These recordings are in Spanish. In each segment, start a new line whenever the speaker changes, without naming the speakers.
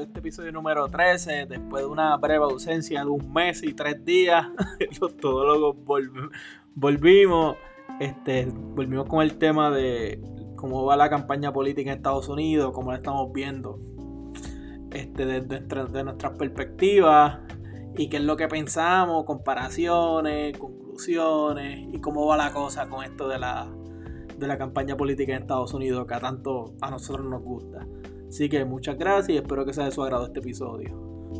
bienvenido a este episodio número 13. Después de una breve ausencia de 1 mes y 3 días, los todólogos volvimos. Volvimos con el tema de cómo va la campaña política en Estados Unidos, cómo la estamos viendo de nuestras perspectivas y qué es lo que pensamos, comparaciones, conclusiones y cómo va la cosa con esto de la campaña política en Estados Unidos que a tanto a nosotros nos gusta. Así que muchas gracias y espero que sea de su agrado este episodio.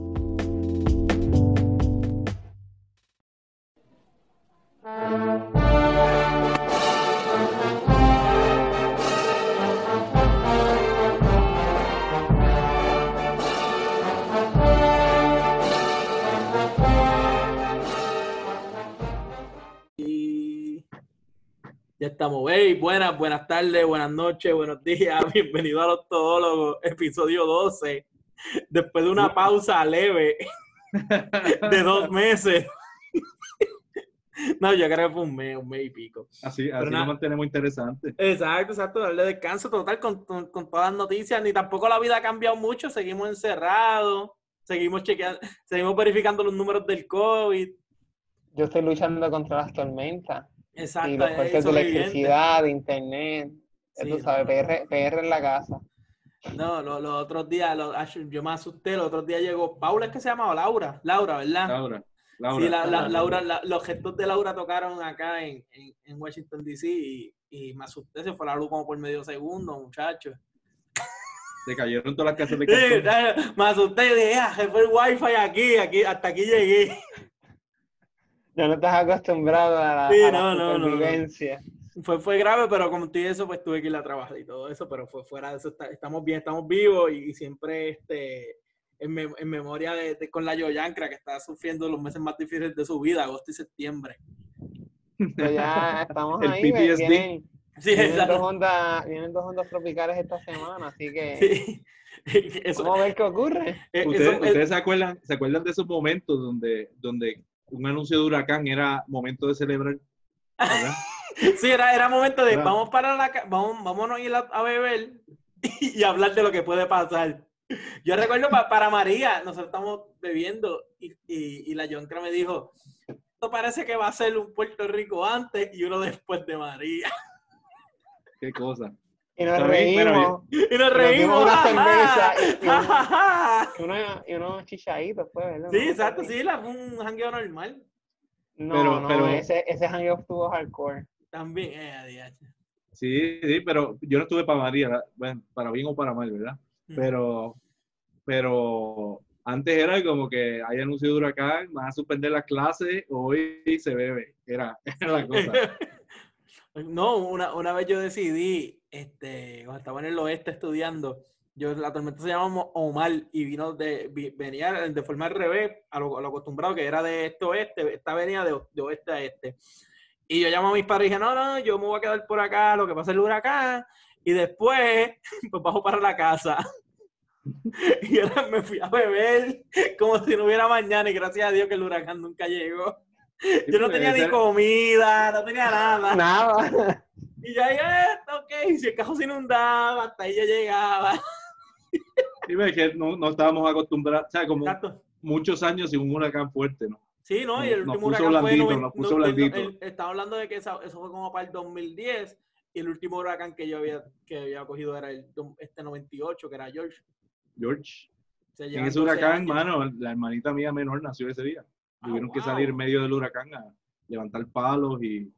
Ya estamos, buenas tardes, buenas noches, buenos días, bienvenido a Los Todólogos, episodio 12, después de una pausa leve de 2 meses. No, yo creo que fue un mes y pico.
Así lo mantenemos interesante.
Exacto, darle descanso total con todas las noticias, ni tampoco la vida ha cambiado mucho, seguimos encerrados, seguimos verificando los números del COVID.
Yo estoy luchando contra las tormentas.
Exacto.
Y los cortes de electricidad, de internet. Sí, tú sabes, no. PR en la casa.
No, los otros días, yo me asusté, los otros días llegó, Paula, ¿es que se llamaba? Laura, ¿verdad?
Laura.
Sí, Laura, los gestos de Laura tocaron acá en Washington, D.C. y me asusté, se fue la luz como por medio segundo, muchachos.
Se cayeron todas las casas de cartón.
Sí, me asusté y dije, se fue el wifi aquí, hasta aquí llegué.
Ya no estás acostumbrado a la supervivencia.
No. Fue grave, pero como tú y eso, pues tuve que ir a trabajar y todo eso, pero fue fuera de eso, estamos bien, estamos vivos y siempre en memoria con la Yoyancra, que está sufriendo los meses más difíciles de su vida, agosto y septiembre.
Pues ya estamos
el
ahí,
PTSD.
Vienen dos ondas tropicales esta semana, así que vamos a ver qué ocurre.
¿Ustedes se acuerdan de esos momentos donde un anuncio de huracán era momento de celebrar? ¿Verdad?
Sí, era momento de vámonos a ir a beber y hablar de lo que puede pasar. Yo recuerdo para María, nosotros estamos bebiendo y la Yoncra me dijo, esto parece que va a ser un Puerto Rico antes y uno después de María.
Qué cosa.
Y nos reímos.
Y nos reímos.
Una cerveza y unos chichaditos, pues, ¿verdad?
Sí, exacto, sí, fue un jangueo normal.
Pero ese jangueo estuvo hardcore.
También,
Sí, pero yo no estuve para María, bueno, para bien o para mal, ¿verdad? Pero antes era como que hay anuncio de huracán, van a suspender las clases, hoy se bebe, era la cosa.
No, una vez yo decidí, cuando estaba en el oeste estudiando, la tormenta se llama Omar y venía de forma al revés, a lo acostumbrado que era de este a oeste, esta venía de oeste a este. Y yo llamo a mis padres y dije, no, yo me voy a quedar por acá, lo que pasa es el huracán, y después pues bajo para la casa. Y ahora me fui a beber como si no hubiera mañana y gracias a Dios que el huracán nunca llegó. Yo no tenía ni comida, no tenía nada.
Nada.
Y ya ok, si el cajón se inundaba, hasta ahí ya llegaba.
Y ves que no estábamos acostumbrados, o sea, como
Exacto.
Muchos años sin un huracán fuerte, ¿no?
Sí, ¿no? Y el último
huracán nos puso blandito.
Estaba hablando de que eso fue como para el 2010 y el último huracán que yo había cogido era el 98, que era George.
En ese huracán, mano, la hermanita mía menor nació ese día. Tuvieron que salir en medio del huracán a levantar palos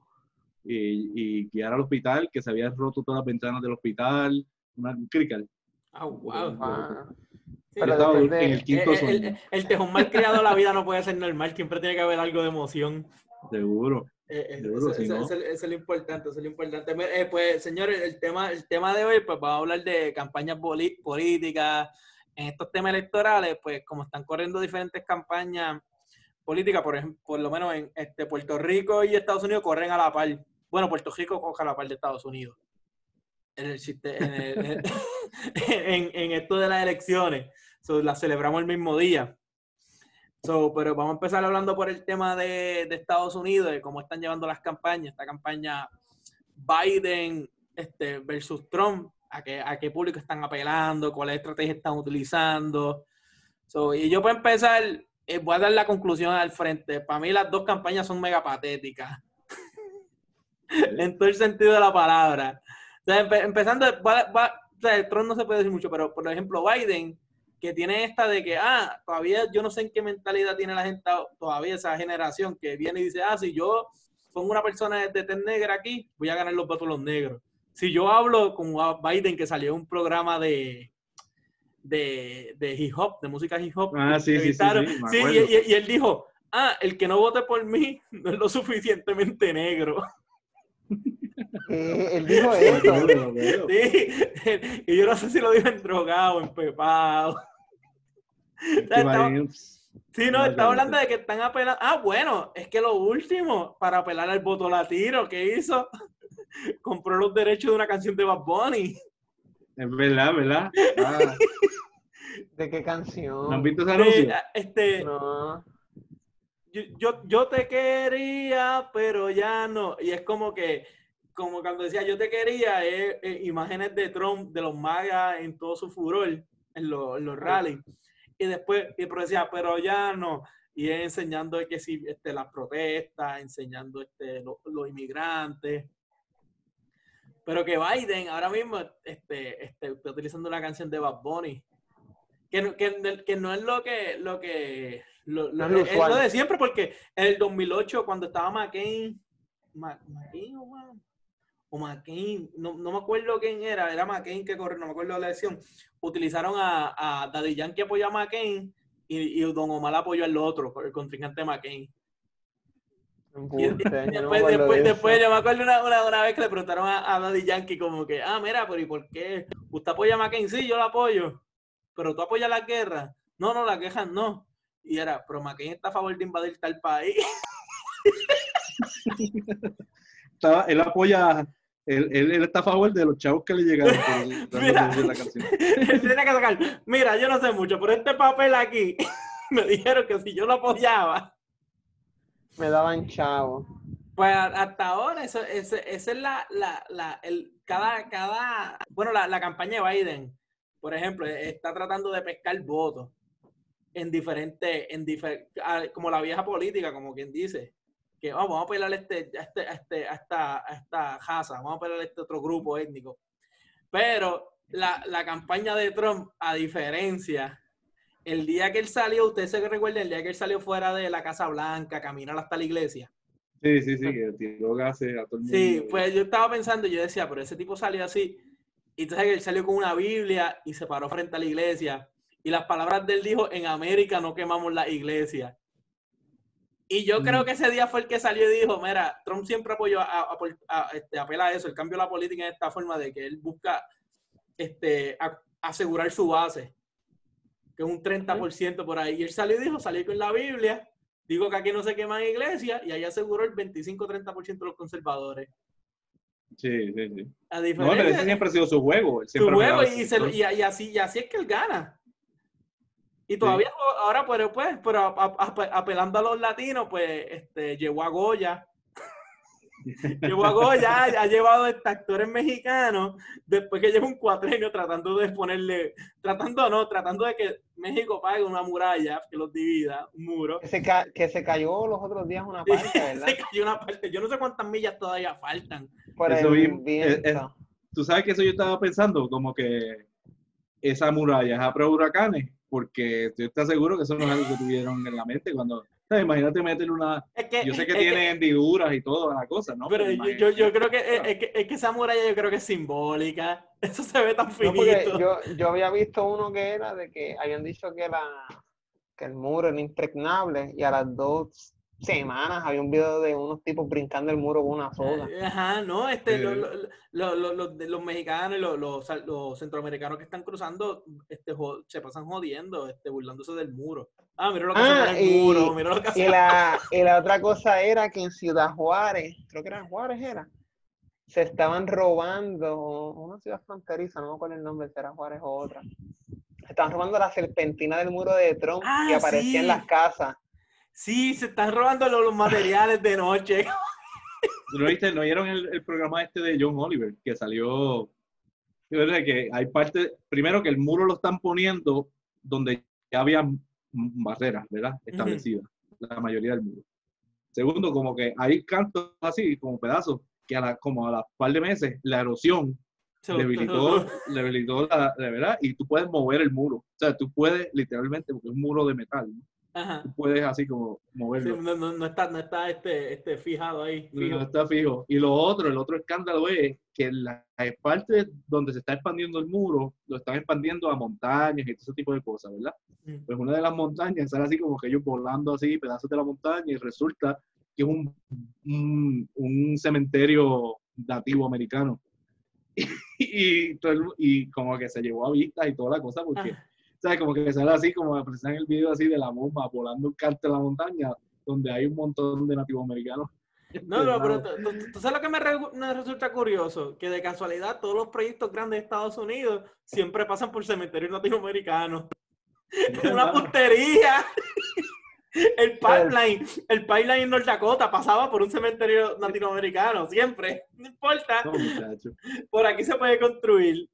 y guiar al hospital, que se habían roto todas las ventanas del hospital, un crical.
Sí,
pero en el quinto sueño.
El tejón mal criado, la vida no puede ser normal, siempre tiene que haber algo de emoción.
Seguro.
Eso es lo importante, pues, señores, el tema de hoy, pues vamos a hablar de campañas políticas. En estos temas electorales, pues como están corriendo diferentes campañas políticas, por ejemplo, por lo menos en Puerto Rico y Estados Unidos corren a la par. Bueno, Puerto Rico coge a la par de Estados Unidos. En esto de las elecciones. Las celebramos el mismo día. Pero vamos a empezar hablando por el tema de Estados Unidos, de cómo están llevando las campañas. Esta campaña Biden versus Trump, a qué público están apelando, cuáles estrategias están utilizando. Y yo para empezar, voy a dar la conclusión al frente. Para mí las dos campañas son mega patéticas. En todo el sentido de la palabra. O sea, empezando, o sea, Trump no se puede decir mucho, pero por ejemplo Biden, que tiene esta de que, todavía yo no sé en qué mentalidad tiene la gente todavía, esa generación que viene y dice, si yo pongo una persona de tez negra aquí, voy a ganar los votos los negros. Si yo hablo con Biden, que salió un programa de hip hop, de música hip hop,
sí,
y él dijo, el que no vote por mí no es lo suficientemente negro.
Él dijo eso.
Sí, y yo no sé si lo dijo drogado, empepado. Estaba hablando de que están apelando. Bueno, es que lo último, para apelar al voto latino, ¿qué hizo? Compró los derechos de una canción de Bad Bunny.
Es verdad.
¿De qué canción?
¿No han visto ese anuncio?
No.
Yo te quería, pero ya no. Y es como cuando decía yo te quería, imágenes de Trump, de los MAGA en todo su furor, en los rallies. Y después, pero decía, pero ya no. Y enseñando que sí, las protestas, enseñando los inmigrantes. Pero que Biden ahora mismo está utilizando una canción de Bad Bunny. Que no es lo de siempre, porque en el 2008, cuando estaba McCain o McCain, no me acuerdo quién era McCain que corrió, no me acuerdo de la elección, utilizaron a Daddy Yankee apoyó a McCain y Don Omar apoyó al otro, el contrincante de McCain. Después yo me acuerdo una vez que le preguntaron a Daddy Yankee como que, mira, pero ¿y por qué? ¿Usted apoya a McCain? Sí, yo lo apoyo. ¿Pero tú apoyas la guerra? No, las guerras no. Y era, pero McCain está a favor de invadir tal país.
Él apoya, él está a favor de los chavos que le llegaron.
Mira, la canción. Él tiene que sacar, mira, yo no sé mucho, pero este papel aquí, me dijeron que si yo lo apoyaba,
me daban chavo.
Pues hasta ahora, esa es la campaña de Biden, por ejemplo, está tratando de pescar votos en diferentes, como la vieja política, como quien dice, que vamos a pelear a esta raza, vamos a pelear a este otro grupo étnico. Pero la campaña de Trump, a diferencia, el día que él salió, usted se recuerda, el día que él salió fuera de la Casa Blanca, caminar hasta la iglesia.
Sí, que tiró gases a todo el mundo.
Sí, pues yo estaba pensando, yo decía, pero ese tipo salió así, y entonces él salió con una Biblia y se paró frente a la iglesia, y las palabras de él dijo, en América no quemamos la iglesia. Y yo creo que ese día fue el que salió y dijo, mira, Trump siempre apoyó apela a eso, el cambio de la política en esta forma de que él busca asegurar su base, que es un 30% por ahí. Y él salió y dijo, salí con la Biblia, digo que aquí no se queman iglesias, y ahí aseguró el 25-30% de los conservadores.
Sí.
A diferencia,
pero ese siempre ha sido su juego.
Su juego, y así es que él gana. Y todavía ahora, pero apelando a los latinos, pues llevó a Goya. Ha llevado actores mexicanos después que lleva un cuatrenio tratando de que México pague una muralla que los divida, un muro.
Que se cayó los otros días una parte, ¿verdad?
Se cayó una parte. Yo no sé cuántas millas todavía faltan.
Por eso viento.
Tú sabes que eso yo estaba pensando, como que esa muralla es a prueba de huracanes, porque yo estoy seguro que eso no es algo que tuvieron en la mente cuando... Imagínate meterle una... yo sé que tiene hendiduras y toda la cosa, ¿no?
Pero yo creo que esa muralla yo creo que es simbólica. Eso se ve tan finito.
Yo había visto uno que era de que habían dicho que el muro era impregnable, y a las 2 semanas había un video de unos tipos brincando el muro con una soga.
Ajá, no, los mexicanos y los centroamericanos que están cruzando se pasan jodiendo, burlándose del muro. Mira lo que hacen en el muro, mira lo que hacen.
Y la otra cosa era que en Ciudad Juárez, creo que era en Juárez, se estaban robando una ciudad fronteriza, no me acuerdo el nombre, si era Juárez o otra. Estaban robando la serpentina del muro de Trump que aparecía en las casas.
Sí, se están robando los materiales de noche.
¿No viste? ¿No vieron el programa de John Oliver? Que salió... Que hay parte... Primero que el muro lo están poniendo donde había barreras, ¿verdad? Establecidas, la mayoría del muro. Segundo, como que hay cantos así, como pedazos, que como a las par de meses, la erosión debilitó la verdad, y tú puedes mover el muro. O sea, tú puedes literalmente, porque es un muro de metal, ¿no? Tú puedes así como moverlo.
Sí, no está fijado ahí.
Fijo. No está fijo. Y el otro escándalo es que las partes donde se está expandiendo el muro, lo están expandiendo a montañas y todo ese tipo de cosas, ¿verdad? Pues una de las montañas sale así como que ellos volando así, pedazos de la montaña, y resulta que es un cementerio nativo americano. y como que se llevó a vista y toda la cosa, porque, ¿sabes? Como que sale así, como presentan el video así de la bomba volando un cartel en la montaña, donde hay un montón de nativos americanos.
No, pero tú sabes lo que me resulta curioso, que de casualidad todos los proyectos grandes de Estados Unidos siempre pasan por cementerios latinoamericanos. Una puntería. El pipeline en North Dakota pasaba por un cementerio latinoamericano, siempre, no importa.
No, muchacho.
Por aquí se puede construir.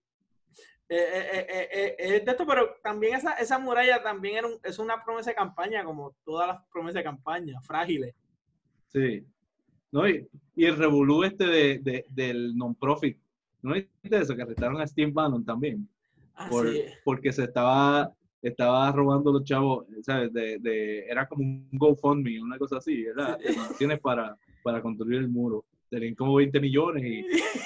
Es de esto, pero también esa muralla también es una promesa de campaña, como todas las promesas de campaña, frágiles.
Sí. No, y el revolú del non-profit, ¿no viste eso? Que arrestaron a Steve Bannon también. Porque se estaba robando los chavos, ¿sabes? Era como un GoFundMe, una cosa así, ¿verdad? Sí. Donaciones para construir el muro. Tenían como 20 millones y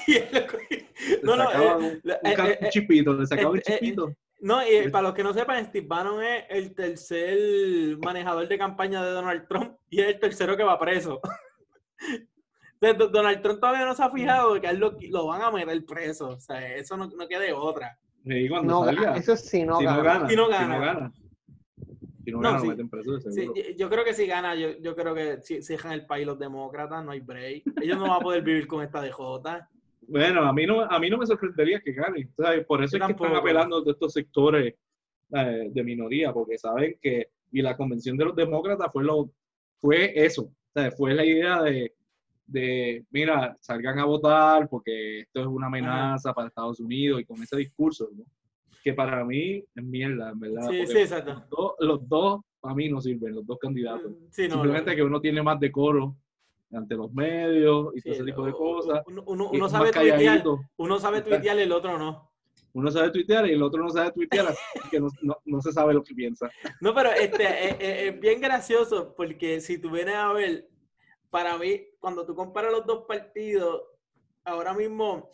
un chipito, le sacaban un chipito.
No, y para los que no sepan, Steve Bannon es el tercer manejador de campaña de Donald Trump y es el tercero que va preso. Donald Trump todavía no se ha fijado de que a él lo van a meter preso. O sea, eso no quede otra.
Y cuando salga,
eso sí no gana.
Si no gana, lo meten preso, seguro.
Sí, yo creo que si gana, yo creo que si dejan el país los demócratas, no hay break. Ellos no van a poder vivir con esta DJ.
Bueno, a mí no me sorprendería que gane. O sea, por eso es que están apelando de estos sectores de minoría, porque saben que, y la convención de los demócratas fue eso. O sea, fue la idea de mira, salgan a votar porque esto es una amenaza para Estados Unidos, y con ese discurso, ¿no? Que para mí es mierda, en verdad.
Sí, exacto.
Los dos para mí no sirven, los dos candidatos. Simplemente que uno tiene más decoro ante los medios y todo ese tipo de cosas.
Uno sabe tuitear y el otro no.
Uno sabe tuitear y el otro no sabe tuitear, así que no se sabe lo que piensa.
No, pero es bien gracioso, porque si tú vienes a ver, para mí, cuando tú comparas los dos partidos, ahora mismo,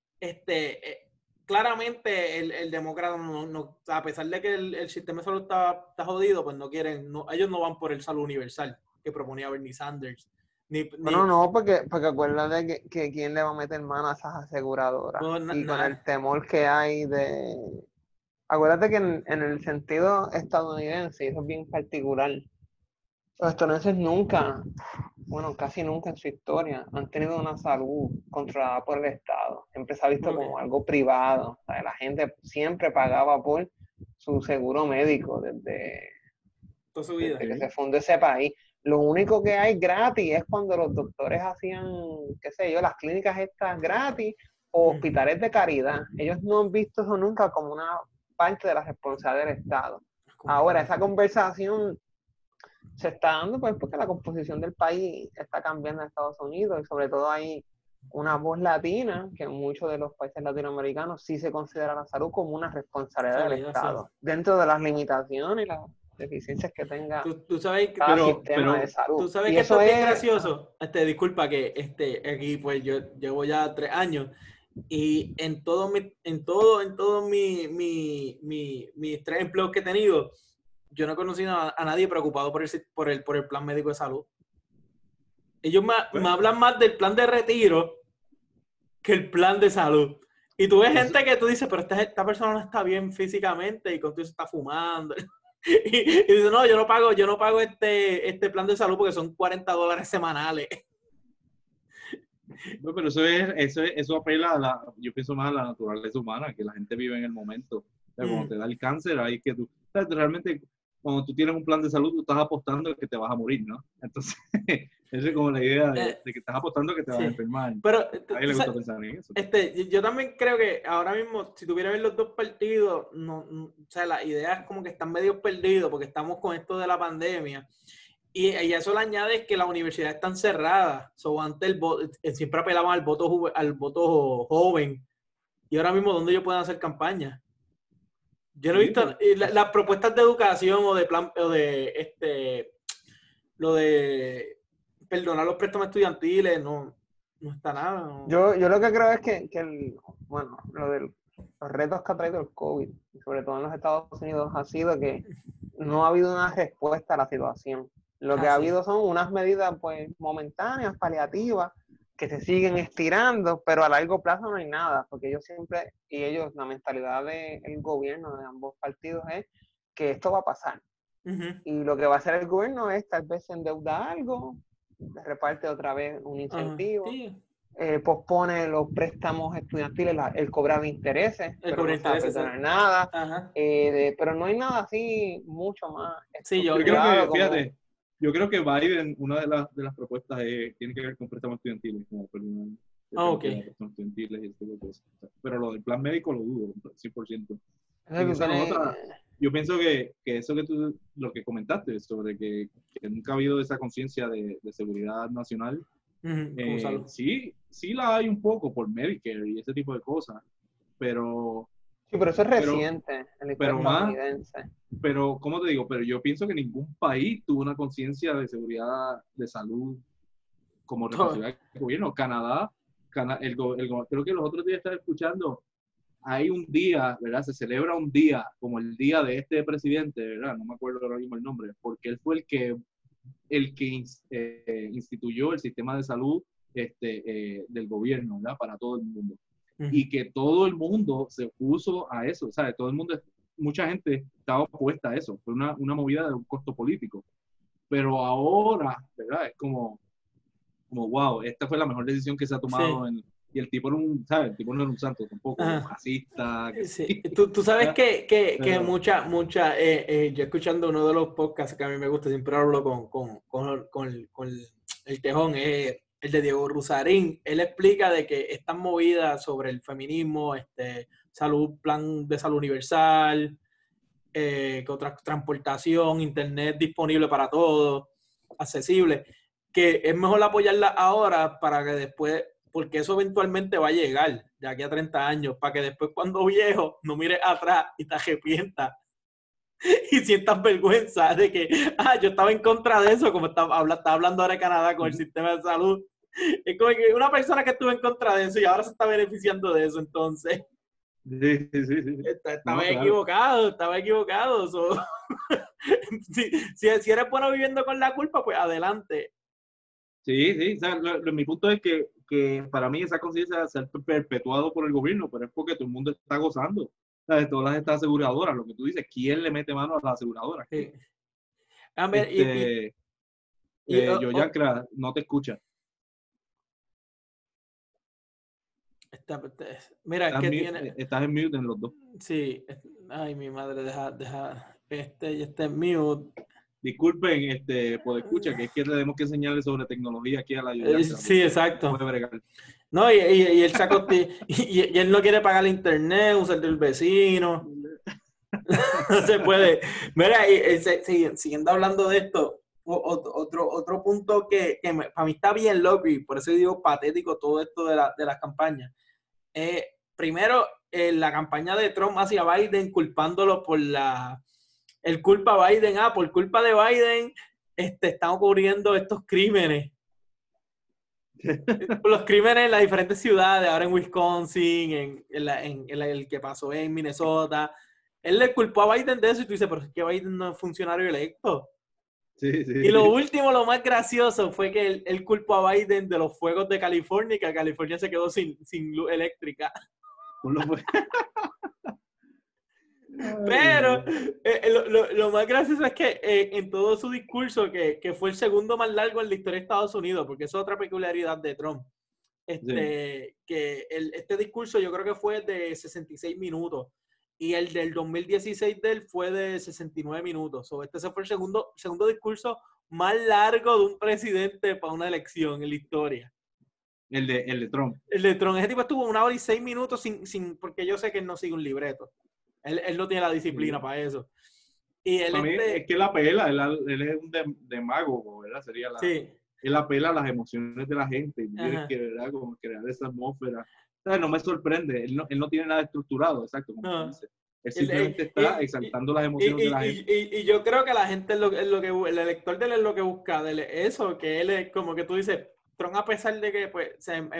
claramente el demócrata no, a pesar de que el sistema de salud está jodido, pues no quieren, ellos no van por el salud universal que proponía Bernie Sanders.
No, porque acuérdate que quién le va a meter mano a esas aseguradoras. Con el temor que hay de... Acuérdate que en el sentido estadounidense, y eso es bien particular, los estadounidenses casi nunca en su historia han tenido una salud controlada por el Estado. Siempre se ha visto como algo privado. O sea, la gente siempre pagaba por su seguro médico desde que se fundó ese país. Lo único que hay gratis es cuando los doctores hacían, qué sé yo, las clínicas estas gratis o hospitales de caridad. Ellos no han visto eso nunca como una parte de la responsabilidad del Estado. Ahora, esa conversación se está dando pues porque la composición del país está cambiando en Estados Unidos, y sobre todo hay una voz latina que en muchos de los países latinoamericanos sí se considera la salud como una responsabilidad del Estado, dentro de las limitaciones y las deficiencias que tenga
tú sabes,
cada sistema de salud.
Tú sabes que esto es bien gracioso. Disculpa que aquí pues yo llevo ya 3 años y en todos mis 3 empleos que he tenido, yo no he conocido a nadie preocupado por el plan médico de salud. Ellos me hablan más del plan de retiro que el plan de salud. Y tú ves gente que tú dices, pero esta persona no está bien físicamente y con todo eso está fumando. Y dice, no, yo no pago este plan de salud porque son $40 semanales.
No, pero eso apela yo pienso más a la naturaleza humana, que la gente vive en el momento. O sea, cuando te da el cáncer, ahí que tú realmente cuando tú tienes un plan de salud, tú estás apostando que te vas a morir, ¿no? Entonces, esa es como la idea de que estás apostando que te vas a enfermar.
Pero,
a mí le gusta pensar en eso.
Yo también creo que ahora mismo, si tuviera que ver los dos partidos, o sea, las ideas como que están medio perdidos porque estamos con esto de la pandemia. Y eso le añade que las universidades están cerradas. Antes siempre apelaban al voto joven. Y ahora mismo, ¿dónde ellos pueden hacer campaña? Yo no he visto las propuestas de educación o de plan o de lo de perdonar los préstamos estudiantiles, no está nada. No.
Yo lo que creo es que lo de los retos que ha traído el COVID, sobre todo en los Estados Unidos, ha sido que no ha habido una respuesta a la situación. Lo que ha habido son unas medidas pues momentáneas, paliativas, que se siguen estirando, pero a largo plazo no hay nada, porque la mentalidad del gobierno de ambos partidos es que esto va a pasar. Uh-huh. Y lo que va a hacer el gobierno es tal vez endeuda algo, reparte otra vez un incentivo, pospone los préstamos estudiantiles, el cobrar intereses, pero no se va a perdonar nada, pero no hay nada así mucho más.
Sí, yo creo que, fíjate, yo creo que Biden, una de las propuestas tiene que ver con préstamos estudiantiles, como préstamos estudiantiles y este tipo de cosas. Pero lo del plan médico lo dudo, 100%. Yo pienso que eso lo que comentaste sobre que nunca ha habido esa conciencia de seguridad nacional, sí la hay un poco por Medicare y ese tipo de cosas, pero...
Sí, pero eso es reciente, en el estadounidense.
Pero, ¿cómo te digo? Pero yo pienso que ningún país tuvo una conciencia de seguridad de salud como responsabilidad del gobierno. Canadá, creo que los otros días estaba escuchando, hay un día, ¿verdad? Se celebra un día, como el día de este presidente, ¿verdad? No me acuerdo ahora mismo el nombre, porque él fue el que instituyó el sistema de salud del gobierno, ¿verdad? Para todo el mundo. Y que todo el mundo se opuso a eso, ¿sabes? Mucha gente estaba opuesta a eso, fue una movida de un costo político. Pero ahora, ¿verdad? Es como wow, esta fue la mejor decisión que se ha tomado y el tipo no era un santo tampoco, racista.
Sí. Tú sabes que mucha yo escuchando uno de los podcasts que a mí me gusta, siempre hablo con el tejón, el de Diego Rusarín. Él explica de que estas movidas sobre el feminismo, plan de salud universal, que otra transportación, internet disponible para todos, accesible, que es mejor apoyarla ahora para que después, porque eso eventualmente va a llegar de aquí a 30 años, para que después cuando viejo no mires atrás y te arrepientas y sientas vergüenza de que yo estaba en contra de eso, como está hablando ahora de Canadá con el sistema de salud. Es como que una persona que estuvo en contra de eso y ahora se está beneficiando de eso, entonces.
Sí.
Estaba equivocado. Si eres bueno viviendo con la culpa, pues adelante.
Sí. O sea, mi punto es que para mí esa conciencia debe ser perpetuado por el gobierno, pero es porque todo el mundo está gozando. O sea, todas estas aseguradoras, lo que tú dices, ¿quién le mete mano a las aseguradoras?
Sí.
Yoyacra, no te escucha.
Mira, es que tiene...
Estás en mute en los dos.
Sí. Ay, mi madre, deja este mute.
Disculpen, por escucha, que es que tenemos que enseñarle sobre tecnología aquí a la Yoyacra.
Sí, exacto. No, y él sacó y él no quiere pagar el internet, usar del vecino. No se puede. Mira, siguiendo hablando de esto, otro punto que para mí está bien loco y por eso digo patético todo esto de las campañas. Primero, la campaña de Trump hacia Biden culpándolo por el culpa a Biden. Por culpa de Biden están ocurriendo estos crímenes. Los crímenes en las diferentes ciudades, ahora en Wisconsin, en el que pasó en Minnesota. Él le culpó a Biden de eso y tú dices, pero es que Biden no es funcionario electo.
Sí.
Y lo más gracioso fue que él culpó a Biden de los fuegos de California y que California se quedó sin luz eléctrica. Pero lo más gracioso es que en todo su discurso, que fue el segundo más largo en la historia de Estados Unidos, porque es otra peculiaridad de Trump, que este discurso yo creo que fue de 66 minutos. y el del 2016 de él fue de 69 minutos. Este fue el segundo discurso más largo de un presidente para una elección en la historia.
El de Trump.
El de Trump. Ese tipo estuvo 1 hora y 6 minutos porque yo sé que él no sigue un libreto. Él no tiene la disciplina para eso. Y él
para mí es que él apela, él es un demagogo, ¿verdad? Sería
sí.
Él apela a las emociones de la gente, y tiene que, ¿verdad? Como crear esa atmósfera. O sea, no me sorprende, él no tiene nada estructurado, exacto, como dice. Él simplemente está exaltando las emociones de la gente.
Y yo creo que la gente el elector de él es lo que busca, eso, que él es como que tú dices, Trump, a pesar de que pues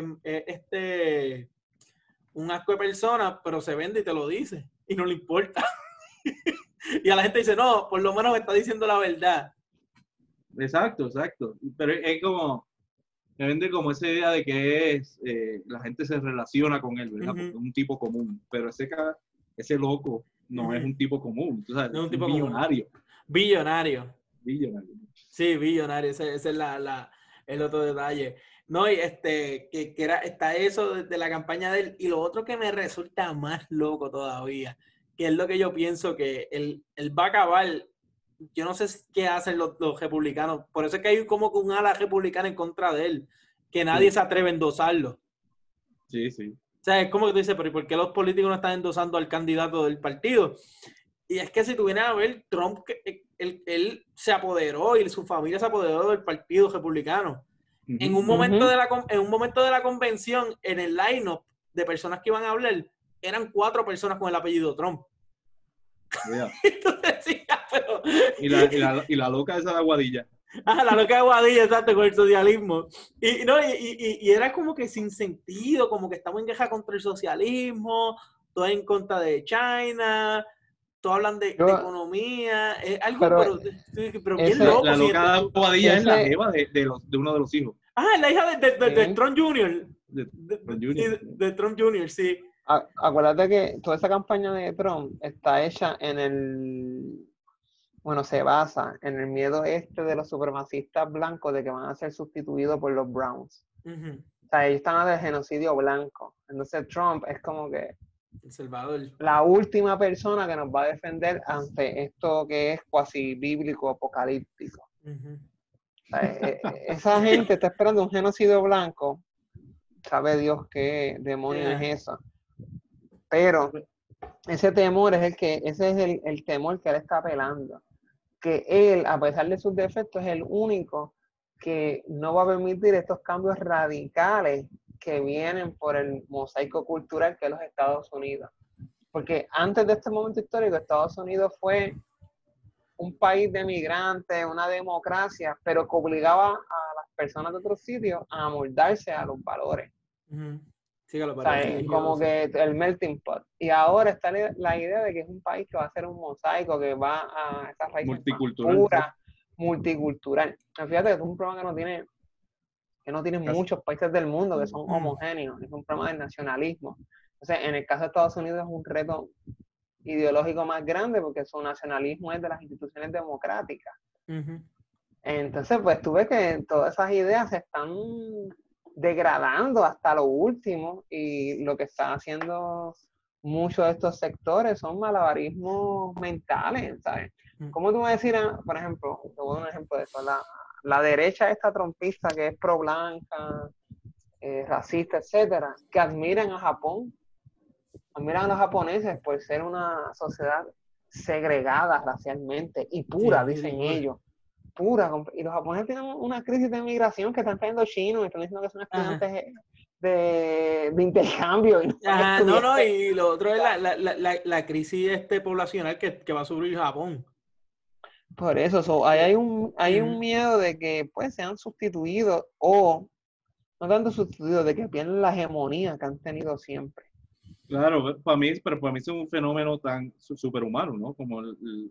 un asco de persona, pero se vende y te lo dice, y no le importa. Y a la gente dice, no, por lo menos está diciendo la verdad.
Exacto. Pero es como, me vende como esa idea de que la gente se relaciona con él, ¿verdad? Porque es un tipo común, pero ese loco no es un tipo común, tú sabes,
no es un tipo
billonario.
Billonario. Sí, billonario, ese es el otro detalle. No, y está eso de la campaña de él, y lo otro que me resulta más loco todavía, que es lo que yo pienso que él va a acabar. Yo no sé qué hacen los republicanos, por eso es que hay como un ala republicana en contra de él, que nadie se atreve a endosarlo.
Sí.
O sea, es como que tú dices, pero ¿y por qué los políticos no están endosando al candidato del partido? Y es que si tú vienes a ver, Trump, él se apoderó y su familia se apoderó del partido republicano. Uh-huh. En un momento de la convención, en el line-up de personas que iban a hablar, eran 4 personas con el apellido Trump.
Yeah.
Entonces, sí, pero...
y la loca esa de Aguadilla.
La loca de Aguadilla, exacto, con el socialismo. Y era como que sin sentido, como que estamos en guerra contra el socialismo, todo en contra de China, todos hablan de economía, es algo, pero bien loco.
La loca de Aguadilla es la jeva de uno de los hijos.
La hija de Trump Jr. De Trump Jr., sí.
Acuérdate que toda esa campaña de Trump está hecha se basa en el miedo de los supremacistas blancos de que van a ser sustituidos por los Browns. Uh-huh. O sea, ellos están del genocidio blanco. Entonces Trump es como que
El Salvador,
la última persona que nos va a defender ante esto que es cuasi bíblico, apocalíptico. Uh-huh. O sea, esa gente está esperando un genocidio blanco. Sabe Dios qué demonio es eso. Pero ese temor es el temor que él está apelando. Que él, a pesar de sus defectos, es el único que no va a permitir estos cambios radicales que vienen por el mosaico cultural que es los Estados Unidos. Porque antes de este momento histórico, Estados Unidos fue un país de migrantes, una democracia, pero que obligaba a las personas de otros sitios a amoldarse a los valores.
Uh-huh. Sí,
o sea, como que el melting pot. Y ahora está la idea de que es un país que va a ser un mosaico, que va a esas raíces puras, multicultural. Fíjate que es un problema que no tiene muchos países del mundo que son homogéneos. Es un problema del nacionalismo. Entonces, en el caso de Estados Unidos es un reto ideológico más grande porque su nacionalismo es de las instituciones democráticas. Uh-huh. Entonces, pues tú ves que todas esas ideas se están degradando hasta lo último, y lo que están haciendo muchos de estos sectores son malabarismos mentales, ¿sabes? ¿Cómo tú me decir, por ejemplo, te voy a dar un ejemplo de eso, la derecha esta trompista que es pro blanca, racista, etcétera, que admiran a Japón, admiran a los japoneses por ser una sociedad segregada racialmente y pura, sí, dicen ellos. Pura, y los japoneses tienen una crisis de migración que están trayendo chinos, están diciendo que son estudiantes de intercambio.
Y lo otro es la crisis poblacional que va a sufrir Japón.
Por eso, hay un miedo de que pues sean sustituidos, o no tanto sustituidos, de que pierdan la hegemonía que han tenido siempre.
Claro, para mí es un fenómeno tan superhumano, ¿no? Como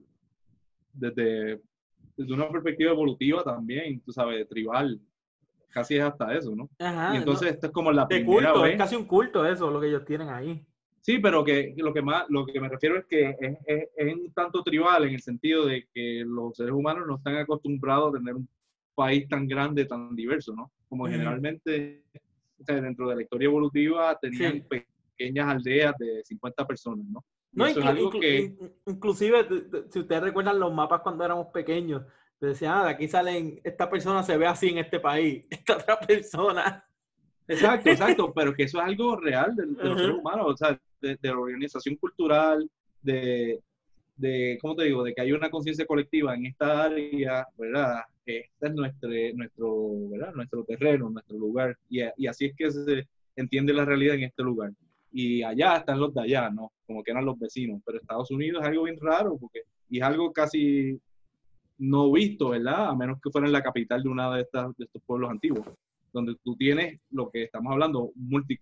desde una perspectiva evolutiva también, tú sabes, tribal, casi es hasta eso, ¿no?
Ajá,
y entonces esto es como la
de
primera
culto,
vez.
Es casi un culto eso, lo que ellos tienen ahí.
Sí, pero que lo que me refiero es que es un tanto tribal en el sentido de que los seres humanos no están acostumbrados a tener un país tan grande, tan diverso, ¿no? Como generalmente, o sea, dentro de la historia evolutiva tenían pequeñas aldeas de 50 personas, ¿no?
No, inclusive, si ustedes recuerdan los mapas cuando éramos pequeños, te decían, de aquí salen, esta persona se ve así en este país, esta otra persona.
Exacto, pero que eso es algo real de los seres humanos, o sea, de la organización cultural, de, ¿cómo te digo?, de que hay una conciencia colectiva en esta área, ¿verdad? Este es nuestro terreno, nuestro lugar, y así es que se entiende la realidad en este lugar. Y allá están los de allá, ¿no? Como que eran los vecinos, pero Estados Unidos es algo bien raro, y es algo casi no visto, ¿verdad? A menos que fuera en la capital de una de estos pueblos antiguos, donde tú tienes lo que estamos hablando,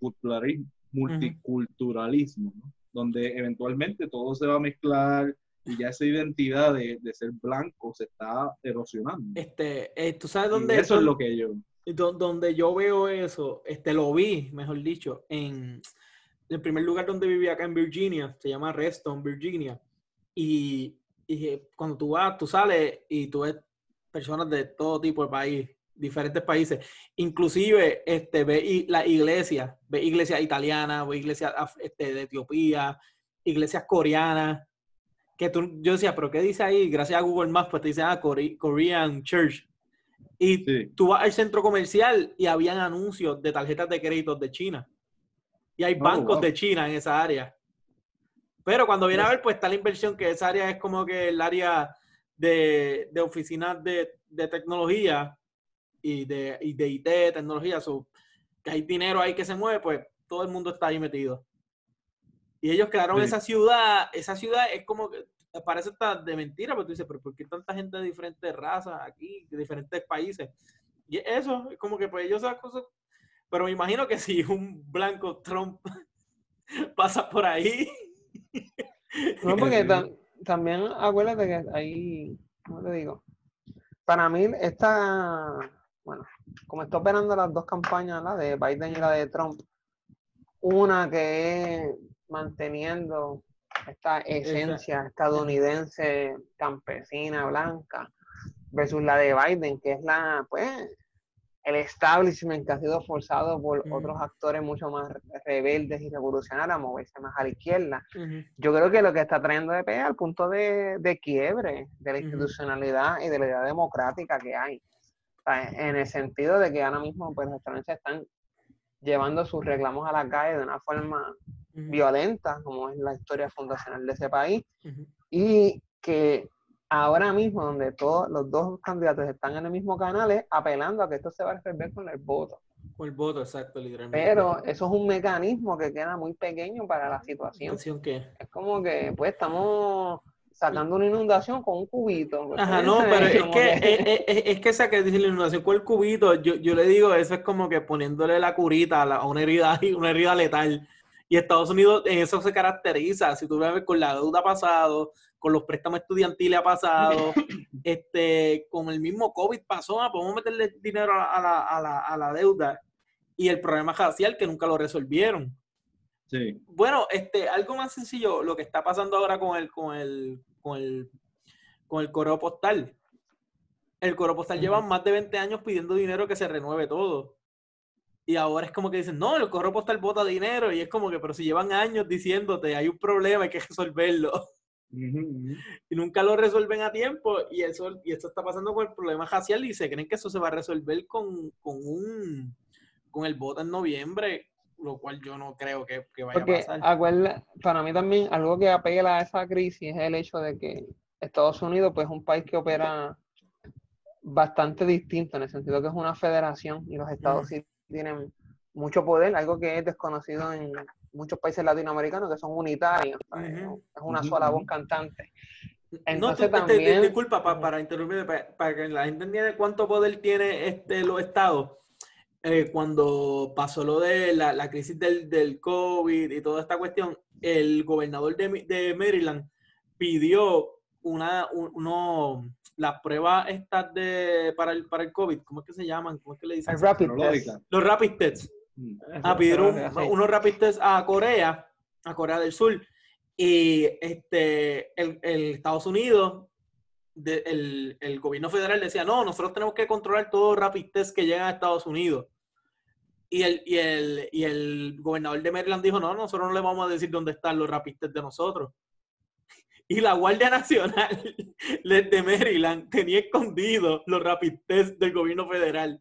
multiculturalismo, ¿no? Donde eventualmente todo se va a mezclar y ya esa identidad de ser blanco se está erosionando.
¿Tú sabes dónde?
Y eso es lo que yo...
Donde yo veo eso, lo vi, mejor dicho, en el primer lugar donde vivía acá en Virginia, se llama Reston, Virginia, y cuando tú vas, tú sales y tú ves personas de todo tipo de país, diferentes países, inclusive ve las iglesias, ve iglesias italianas, ve iglesias de Etiopía, iglesias coreanas, que yo decía, ¿pero qué dice ahí? Gracias a Google Maps, pues te dice, Korean Church. Y sí, tú vas al centro comercial y habían anuncios de tarjetas de crédito de China. Y hay bancos de China en esa área. Pero cuando viene a ver, pues está la inversión, que esa área es como que el área de oficinas de tecnología y de IT, tecnología. Que hay dinero ahí que se mueve, pues todo el mundo está ahí metido. Y ellos crearon esa ciudad es como que parece de mentira, pero tú dices, pero ¿por qué tanta gente de diferentes razas aquí, de diferentes países? Y eso, es como que pues ellos esas cosas, pero me imagino que si un blanco Trump pasa por ahí.
No, porque también acuérdate que ahí, ¿cómo te digo? Para mí como está operando las dos campañas, la de Biden y la de Trump, una que es manteniendo esta esencia estadounidense, campesina, blanca, versus la de Biden, que es el establishment que ha sido forzado por otros actores mucho más rebeldes y revolucionarios a moverse más a la izquierda. Yo creo que lo que está trayendo de al punto de quiebre de la institucionalidad y de la idea democrática que hay. O sea, en el sentido de que ahora mismo pues, los estadounidenses están llevando sus reclamos a la calle de una forma violenta, como es la historia fundacional de ese país, y que ahora mismo, donde todos los dos candidatos están en el mismo canal, es apelando a que esto se va a resolver con el voto.
Con el voto, exacto, literalmente.
Pero eso es un mecanismo que queda muy pequeño para la situación.
¿Qué?
Es como que, pues, estamos sacando una inundación con un cubito.
Ajá, no, pero es que esa que dice la inundación con el cubito, yo le digo, eso es como que poniéndole la curita a una herida letal. Y Estados Unidos en eso se caracteriza. Si tú ves con la deuda pasado, con los préstamos estudiantiles ha pasado, con el mismo COVID pasó, podemos meterle dinero a la deuda. Y el problema racial que nunca lo resolvieron.
Sí.
Bueno, algo más sencillo, lo que está pasando ahora con el correo postal. El correo postal lleva más de 20 años pidiendo dinero que se renueve todo. Y ahora es como que dicen, no, el correo postal bota dinero. Y es como que, pero si llevan años diciéndote, hay un problema, hay que resolverlo. Y nunca lo resuelven a tiempo. Y esto está pasando con el problema racial y se creen que eso se va a resolver con el voto en noviembre, lo cual yo no creo que vaya a pasar.
Para mí también algo que apela a esa crisis es el hecho de que Estados Unidos pues, es un país que opera bastante distinto, en el sentido que es una federación y los estados sí tienen mucho poder, algo que es desconocido en muchos países latinoamericanos que son unitarios, es una sola voz cantante. Entonces también...
Disculpa, para interrumpir, para que la gente entienda cuánto poder tiene los estados. Cuando pasó lo de la crisis del COVID y toda esta cuestión, el gobernador de Maryland pidió las pruebas estas para el COVID, ¿cómo es que se llaman? ¿Cómo es que le dicen?
El rapid test.
Los rapid tests. Pidieron unos rapid tests a Corea del Sur, y el Estados Unidos, el gobierno federal decía, no, nosotros tenemos que controlar todos los rapid tests que llegan a Estados Unidos. Y el gobernador de Maryland dijo, no, nosotros no le vamos a decir dónde están los rapid tests de nosotros. y la Guardia Nacional de Maryland tenía escondido los rapid test del gobierno federal.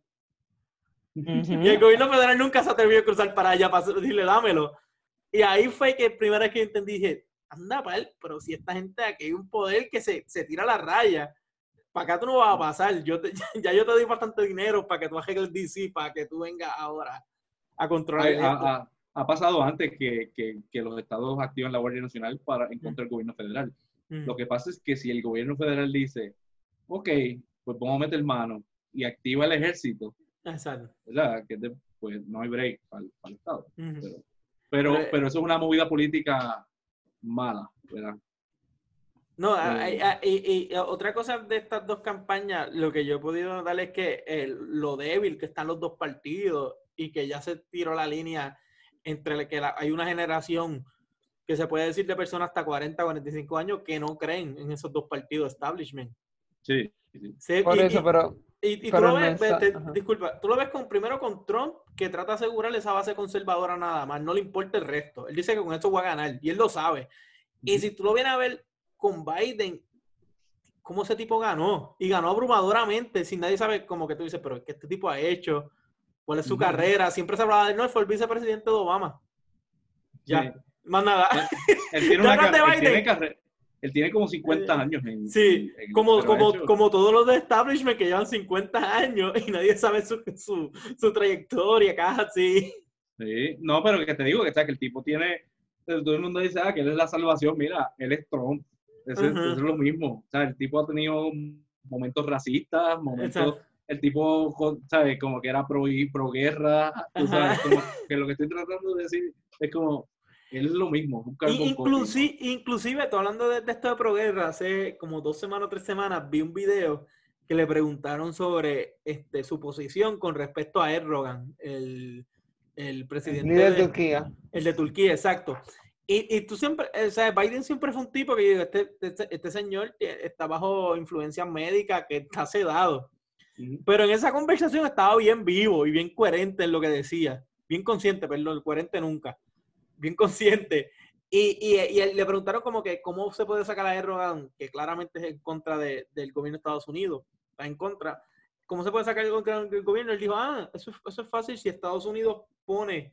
Y el gobierno federal nunca se atrevió a cruzar para allá para decirle, dámelo. Y ahí fue que primera vez que entendí, dije, anda, pero si esta gente aquí hay un poder que se tira la raya, para acá tú no vas a pasar. Ya yo te doy bastante dinero para que tú arregles el DC, para que tú vengas ahora a controlar esto.
Ha pasado antes que los estados activan la Guardia Nacional en contra del gobierno federal. Lo que pasa es que si el gobierno federal dice, ok, pues vamos a meter mano y activa el ejército,
exacto,
¿verdad? Pues no hay break para el estado. Pero eso es una movida política mala, ¿verdad?
No, y otra cosa de estas dos campañas, lo que yo he podido notar es que lo débil que están los dos partidos y que ya se tiró la línea entre que hay una generación que se puede decir de personas hasta 40, 45 años que no creen en esos dos partidos establishment.
Sí.
Por eso, pero...
Y tú lo ves, disculpa, tú lo ves primero con Trump, que trata de asegurar esa base conservadora nada más, no le importa el resto. Él dice que con esto va a ganar, y él lo sabe. Y si tú lo vienes a ver con Biden, cómo ese tipo ganó, y ganó abrumadoramente, sin nadie sabe, como que tú dices, pero ¿qué este tipo ha hecho? ¿Cuál es su carrera? Siempre se hablaba de él, no, fue el vicepresidente de Obama. Ya, sí. Más nada.
Él tiene una carrera. Él tiene como 50 años.
Como todos los de establishment que llevan 50 años y nadie sabe su trayectoria, casi.
Sí, no, pero que te digo que el tipo tiene, todo el mundo dice que él es la salvación, mira, él es Trump, eso es lo mismo, o sea, el tipo ha tenido momentos racistas, el tipo, ¿sabes? Como que era pro guerra, tú sabes, como que lo que estoy tratando de decir es como... Él es lo mismo.
Inclusive, estoy hablando de esto de proguerra, hace como 2 semanas o 3 semanas, vi un video que le preguntaron sobre su posición con respecto a Erdogan, el presidente
de Turquía.
El de Turquía, exacto. Y tú siempre, o sea, Biden siempre fue un tipo que yo digo, este señor está bajo influencia médica, que está sedado. Pero en esa conversación estaba bien vivo y bien coherente en lo que decía. Bien consciente, perdón, coherente nunca. Bien consciente. Y le preguntaron como que cómo se puede sacar a Erdogan, que claramente es en contra del gobierno de Estados Unidos, está en contra. ¿Cómo se puede sacar el gobierno? Él dijo, eso es fácil si Estados Unidos pone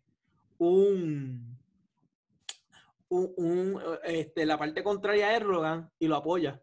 la parte contraria a Erdogan y lo apoya.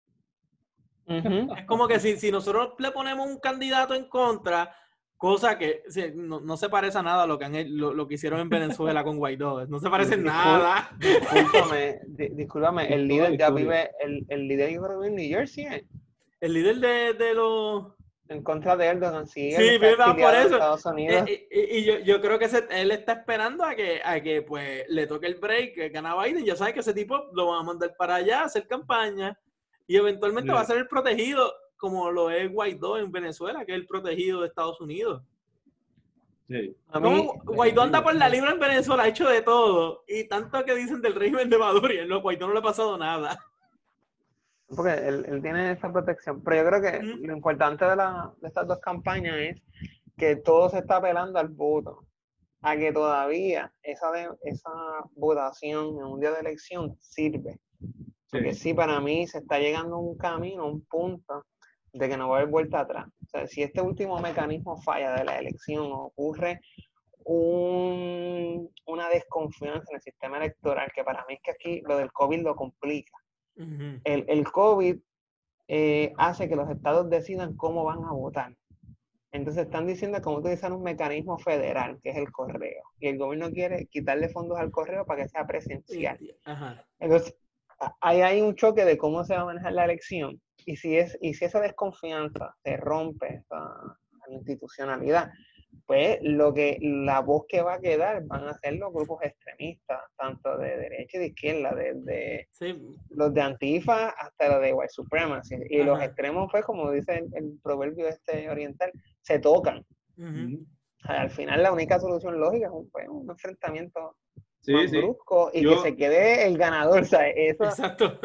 Es como que si nosotros le ponemos un candidato en contra, cosa que no se parece a nada a lo que hicieron en Venezuela con Guaidó. No se parece en nada.
Discúlpame, el líder ya vive, el líder yo creo que en New Jersey, ¿eh?
El líder de los...
En contra de Erdogan, sí,
por eso.
Estados Unidos.
Y yo creo que él está esperando a que pues le toque el break, que gana Biden. Ya sabe que ese tipo lo van a mandar para allá a hacer campaña y eventualmente va a ser el protegido, como lo es Guaidó en Venezuela, que es el protegido de Estados Unidos.
Sí.
Guaidó anda por la libre en Venezuela, ha hecho de todo. Y tanto que dicen del régimen de Maduro, y Guaidó no le ha pasado nada.
Porque él tiene esa protección. Pero yo creo que lo importante de estas dos campañas es que todo se está apelando al voto. A que todavía esa votación en un día de elección sirve. Porque sí, para mí se está llegando a un camino, a un punto de que no va a haber vuelta atrás. O sea, si este último mecanismo falla de la elección, ocurre una desconfianza en el sistema electoral, que para mí es que aquí lo del COVID lo complica. El COVID hace que los estados decidan cómo van a votar. Entonces están diciendo cómo utilizar un mecanismo federal, que es el correo. Y el gobierno quiere quitarle fondos al correo para que sea presencial. Entonces, ahí hay un choque de cómo se va a manejar la elección. Y si esa desconfianza se rompe la institucionalidad, pues la voz que va a quedar van a ser los grupos extremistas, tanto de derecha y de izquierda, desde los de Antifa hasta los de White Supremacy. Y los extremos, pues, como dice el proverbio oriental, se tocan. Al final la única solución lógica es un enfrentamiento más brusco y que se quede el ganador, ¿sabes? Eso,
exacto.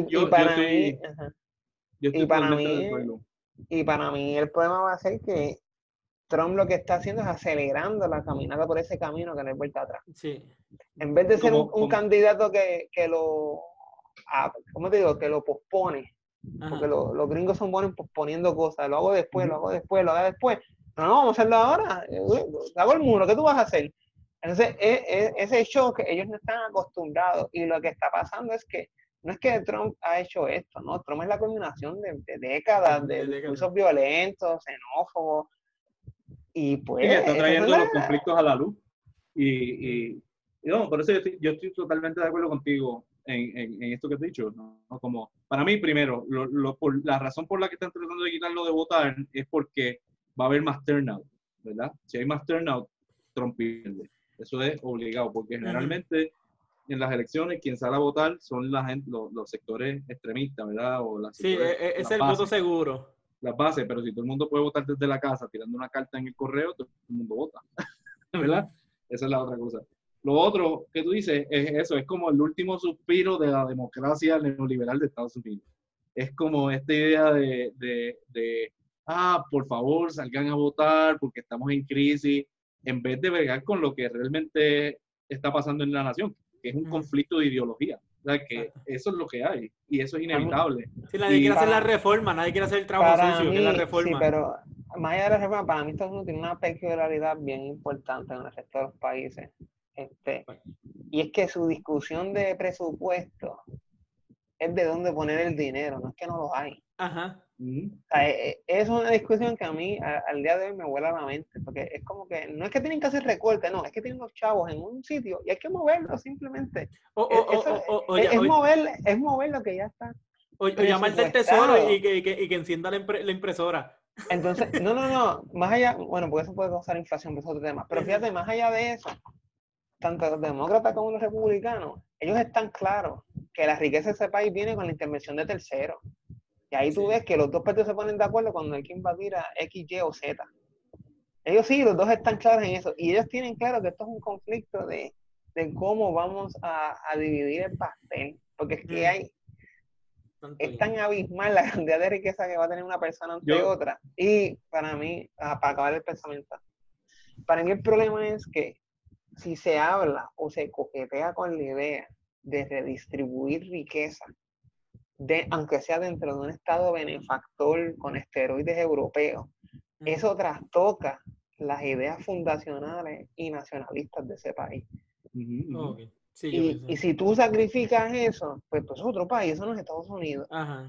Y para mí el problema va a ser que Trump lo que está haciendo es acelerando la caminata por ese camino que no hay vuelta atrás.
Sí.
En vez de ser un candidato que lo ¿cómo te digo? Que lo pospone.
Ajá.
Porque los gringos son buenos posponiendo cosas. Lo hago después, lo hago después, lo hago después. No, vamos a hacerlo ahora. Hago el muro, ¿qué tú vas a hacer? Entonces, ese shock ellos no están acostumbrados. Y lo que está pasando es que no es que Trump ha hecho esto, ¿no? Trump es la culminación de décadas de discursos violentos, xenófobos. Y pues.
Y que está trayendo los conflictos a la luz. Y no, por eso yo estoy totalmente de acuerdo contigo en esto que te he dicho, ¿no? Como, para mí, primero, la razón por la que están tratando de quitarlo de votar es porque va a haber más turnout, ¿verdad? Si hay más turnout, Trump pierde. Eso es obligado, porque generalmente en las elecciones quien sale a votar son la gente, los sectores extremistas, ¿verdad? O las sectores,
es el voto seguro.
Las bases, pero si todo el mundo puede votar desde la casa tirando una carta en el correo, todo el mundo vota, ¿verdad? Esa es la otra cosa. Lo otro que tú dices es eso, es como el último suspiro de la democracia neoliberal de Estados Unidos. Es como esta idea por favor, salgan a votar porque estamos en crisis, en vez de bregar con lo que realmente está pasando en la nación, que es un conflicto de ideología. O sea, que eso es lo que hay y eso es inevitable.
Sí, nadie quiere hacer la reforma, nadie quiere hacer el trabajo sucio, que es la reforma.
Sí, pero más allá de la reforma, para mí Estados Unidos tiene una peculiaridad bien importante en el resto de los países. Y es que su discusión de presupuesto es de dónde poner el dinero, no es que no lo hay.
Ajá.
O sea, es una discusión que a mí al día de hoy me vuela la mente, porque es como que no es que tienen que hacer recortes, no, es que tienen los chavos en un sitio y hay que moverlo simplemente. Es mover lo que ya está.
O llamar del tesoro y que encienda la impresora.
Entonces, no, más allá, bueno, porque eso puede causar inflación, pero es otro tema. Pero fíjate, más allá de eso, tanto los demócratas como los republicanos, ellos están claros que la riqueza de ese país viene con la intervención de terceros. Y ahí tú ves que los dos partidos se ponen de acuerdo cuando hay que invadir a X, Y o Z. Ellos sí, los dos están claros en eso. Y ellos tienen claro que esto es un conflicto de cómo vamos a dividir el pastel. Porque es que es tan abismal la cantidad de riqueza que va a tener una persona ante otra. Y para mí, para acabar el pensamiento, para mí el problema es que si se habla o se coquetea con la idea de redistribuir riqueza, aunque sea dentro de un estado benefactor con esteroides europeos, eso trastoca las ideas fundacionales y nacionalistas de ese país.
Okay. Sí,
y si tú sacrificas eso, pues es otro país, eso no es Estados Unidos.
Ajá.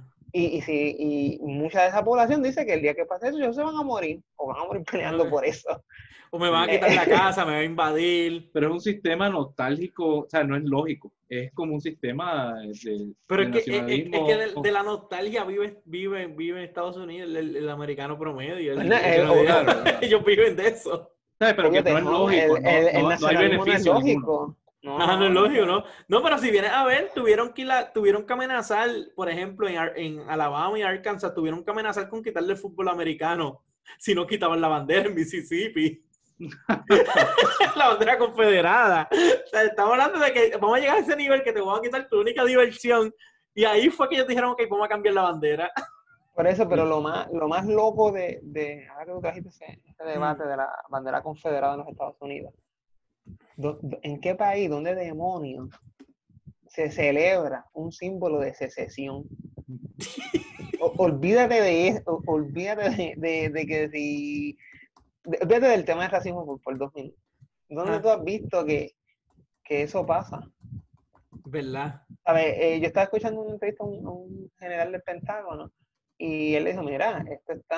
Y mucha de esa población dice que el día que pase eso, ellos se van a morir, o van a morir peleando por eso.
O me van a quitar la casa, me va a invadir.
Pero es un sistema nostálgico, o sea, no es lógico. Es como un sistema de
Pero
de
es que de la nostalgia vive en Estados Unidos el americano promedio. Ellos viven de eso.
¿Sabes? Pero que no es lógico, no hay beneficio
lógico.
No es lógico, ¿no? No, pero si vienes a ver, tuvieron que amenazar, por ejemplo, en Alabama y Arkansas, tuvieron que amenazar con quitarle el fútbol americano si no quitaban la bandera en Mississippi. La bandera confederada. O sea, estamos hablando de que vamos a llegar a ese nivel que te van a quitar tu única diversión. Y ahí fue que ellos dijeron que vamos a cambiar la bandera.
Por eso, pero lo más loco de ahora que tú trajiste ese debate de la bandera confederada en los Estados Unidos. ¿En qué país, dónde demonios se celebra un símbolo de secesión? Olvídate de eso, olvídate de que si... Olvídate del tema del racismo por 2 minutos. ¿Dónde tú has visto que eso pasa?
¿Verdad?
A ver, yo estaba escuchando una entrevista a un general del Pentágono y él dijo, mira, esto es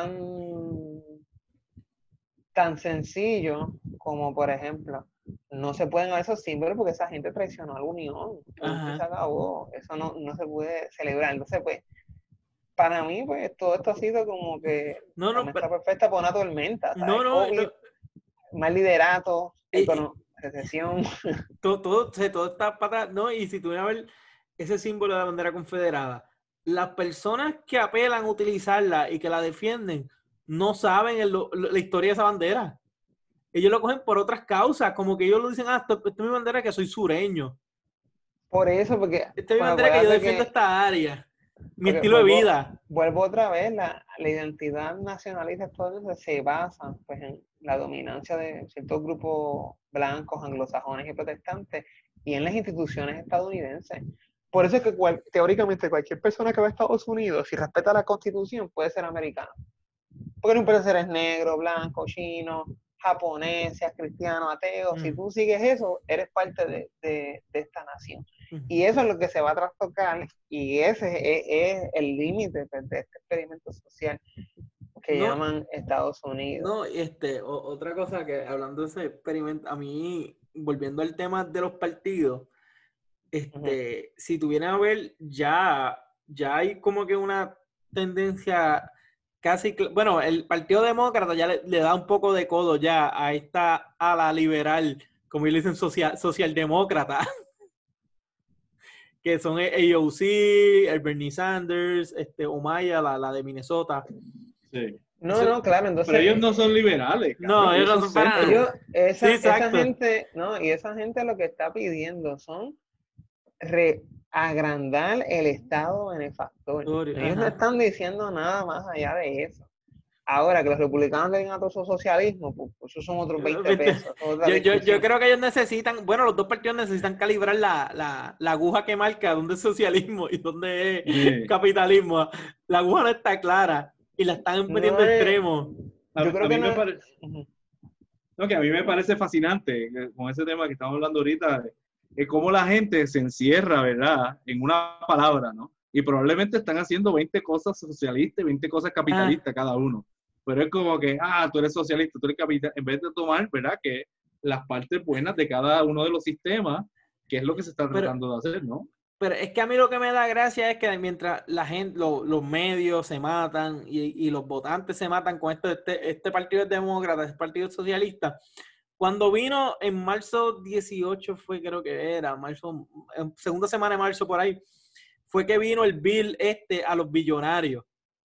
tan sencillo como, por ejemplo, no se pueden hacer esos símbolos porque esa gente traicionó a la Unión. Se acabó. Eso no se puede celebrar. Entonces, pues, para mí, pues, todo esto ha sido como que la mezcla perfecta para una tormenta. COVID, mal liderato, recesión.
Todo está para atrás, ¿no? Y si tú vas a ver ese símbolo de la bandera confederada, las personas que apelan a utilizarla y que la defienden no saben la historia de esa bandera. Ellos lo cogen por otras causas, como que ellos lo dicen, esta es mi bandera que soy sureño.
Por eso, porque...
Esta es mi bandera que yo defiendo esta área. Mi estilo de vida.
Vuelvo otra vez, la identidad nacionalista estadounidense se basa pues, en la dominancia de ciertos grupos blancos, anglosajones y protestantes y en las instituciones estadounidenses. Por eso es que teóricamente cualquier persona que va a Estados Unidos, si respeta la Constitución, puede ser americano. Porque no importa si eres negro, blanco, chino, japonés, seas cristiano, ateo, si tú sigues eso, eres parte de esta nación. Y eso es lo que se va a trastocar, y ese es el límite de este experimento social que llaman Estados Unidos.
No, otra cosa que hablando de ese experimento, a mí, volviendo al tema de los partidos, si tuvieran a ver, ya hay como que una tendencia casi, bueno, el Partido Demócrata ya le da un poco de codo ya a esta ala liberal, como le dicen socialdemócrata, que son el AOC, el Bernie Sanders, Omaya, la de Minnesota.
Sí.
No, claro, entonces...
Pero ellos no son liberales.
No, ellos no son para
nada. Esa gente, no, y esa gente lo que está pidiendo son agrandar el Estado benefactor. Ellos no están diciendo nada más allá de eso. Ahora que los republicanos le digan a todo su socialismo, pues esos son otros 20 pesos.
Yo creo que ellos necesitan, bueno, los dos partidos necesitan calibrar la aguja que marca dónde es socialismo y dónde es capitalismo. La aguja no está clara y la están metiendo extremos.
Yo creo que
que a mí me parece fascinante con ese tema que estamos hablando ahorita, es cómo la gente se encierra, ¿verdad?, en una palabra, ¿no? Y probablemente están haciendo 20 cosas socialistas y 20 cosas capitalistas cada uno. Pero es como que, tú eres socialista, tú eres capitalista, en vez de tomar, ¿verdad?, que las partes buenas de cada uno de los sistemas, que es lo que se está tratando de hacer, ¿no?
Pero es que a mí lo que me da gracia es que mientras la gente, los medios se matan y los votantes se matan con este partido demócrata, este partido socialista, cuando vino en marzo 18 fue, creo que era, en segunda semana de marzo por ahí, fue que vino el bill a los billonarios.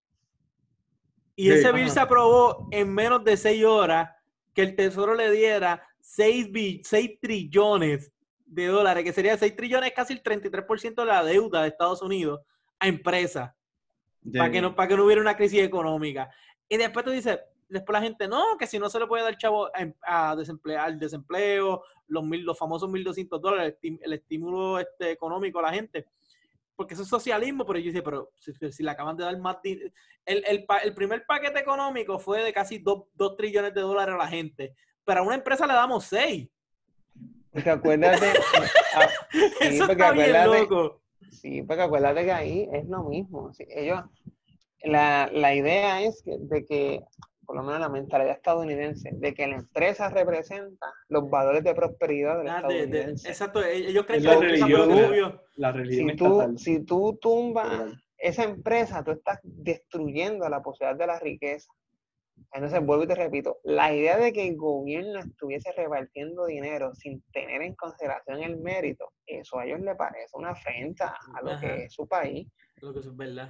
Y ese bill se aprobó en menos de 6 horas, que el Tesoro le diera 6 trillones de dólares, que sería 6 trillones, casi el 33% de la deuda de Estados Unidos a empresas, para que no hubiera una crisis económica. Y después tú dices, después la gente, no, que si no se le puede dar chavo al desempleo, los famosos $1,200, el estímulo económico a la gente, porque eso es socialismo. Pero yo dije, pero si le acaban de dar más dinero. El primer paquete económico fue de casi 2 trillones de dólares a la gente, pero a una empresa le damos 6.
Porque acuérdate,
eso está bien loco.
Sí, porque acuérdate que ahí es lo mismo. Sí, la idea es de que, por lo menos la mentalidad estadounidense, de que la empresa representa los valores de prosperidad del estadounidense.
Exacto, ellos creen
que la religión
si tú tumbas esa empresa, tú estás destruyendo la posibilidad de la riqueza. Entonces, vuelvo y te repito, la idea de que el gobierno estuviese repartiendo dinero sin tener en consideración el mérito, eso a ellos les parece una afrenta a lo que es su país.
Lo que es verdad.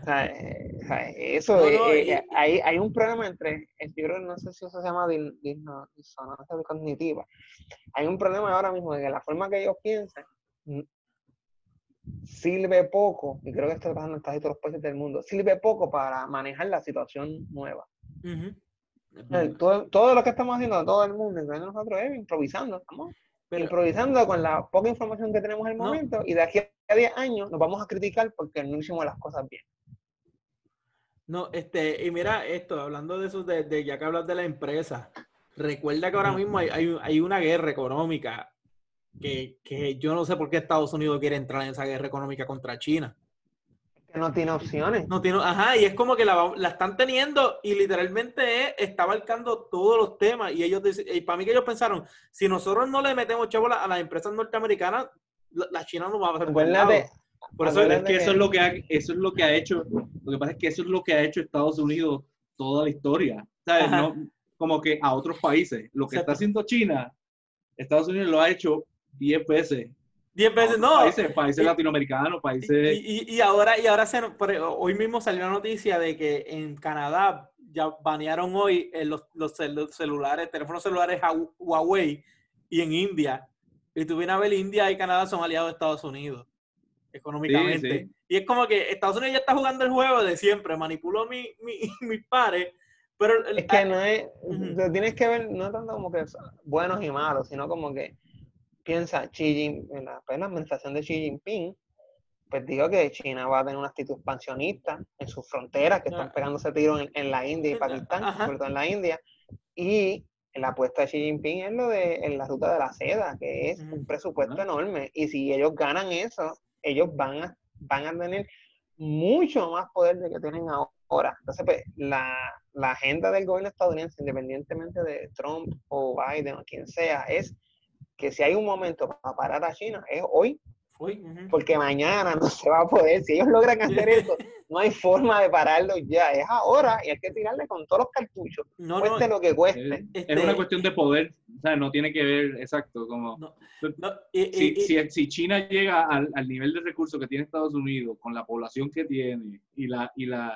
Hay un problema entre, yo creo, no sé si eso se llama disonancia cognitiva. Hay un problema ahora mismo de que la forma que ellos piensan sirve poco, y creo que esto está pasando en casi todos los países del mundo, sirve poco para manejar la situación nueva. Todo lo que estamos haciendo, todo el mundo, incluyendo nosotros, es improvisando. Estamos improvisando con la poca información que tenemos en el momento, y de aquí a 10 años nos vamos a criticar porque no hicimos las cosas bien.
No, y mira esto, hablando de eso, ya que hablas de la empresa, recuerda que ahora mismo hay una guerra económica que yo no sé por qué Estados Unidos quiere entrar en esa guerra económica contra China.
Que no tiene opciones.
Y es como que la están teniendo y literalmente está abarcando todos los temas. Y para mí que ellos pensaron, si nosotros no le metemos chavo a las empresas norteamericanas, la China no va a hacer un lado.
Por eso es que eso es lo que ha hecho. Lo que pasa es que eso es lo que ha hecho Estados Unidos toda la historia. ¿Sabes? No, como que a otros países. Lo que está haciendo China, Estados Unidos lo ha hecho 10 veces.
10 veces, no.
Países latinoamericanos, países...
Y ahora hoy mismo salió la noticia de que en Canadá ya banearon hoy los celulares, teléfonos celulares Huawei, y en India. Y tú vienes a ver, India y Canadá son aliados de Estados Unidos, económicamente. Sí. Y es como que Estados Unidos ya está jugando el juego de siempre, manipuló mis pares, pero...
Es que no es, lo tienes que ver no tanto como que buenos y malos, sino como que piensa la administración de Xi Jinping pues dijo que China va a tener una actitud expansionista en sus fronteras, que están pegándose tiros en la India y Pakistán, sobre todo en la India, y la apuesta de Xi Jinping es lo de en la ruta de la seda, que es un presupuesto enorme, y si ellos ganan eso, ellos van a tener mucho más poder de que tienen ahora. Entonces, pues, la agenda del gobierno estadounidense, independientemente de Trump o Biden o quien sea, es que si hay un momento para parar a China, es hoy, porque mañana no se va a poder. Si ellos logran hacer esto, no hay forma de pararlo ya. Es ahora y hay que tirarle con todos los cartuchos, cueste lo que cueste.
Es una cuestión de poder, o sea, no tiene que ver, exacto, como... si China llega al nivel de recursos que tiene Estados Unidos, con la población que tiene, y las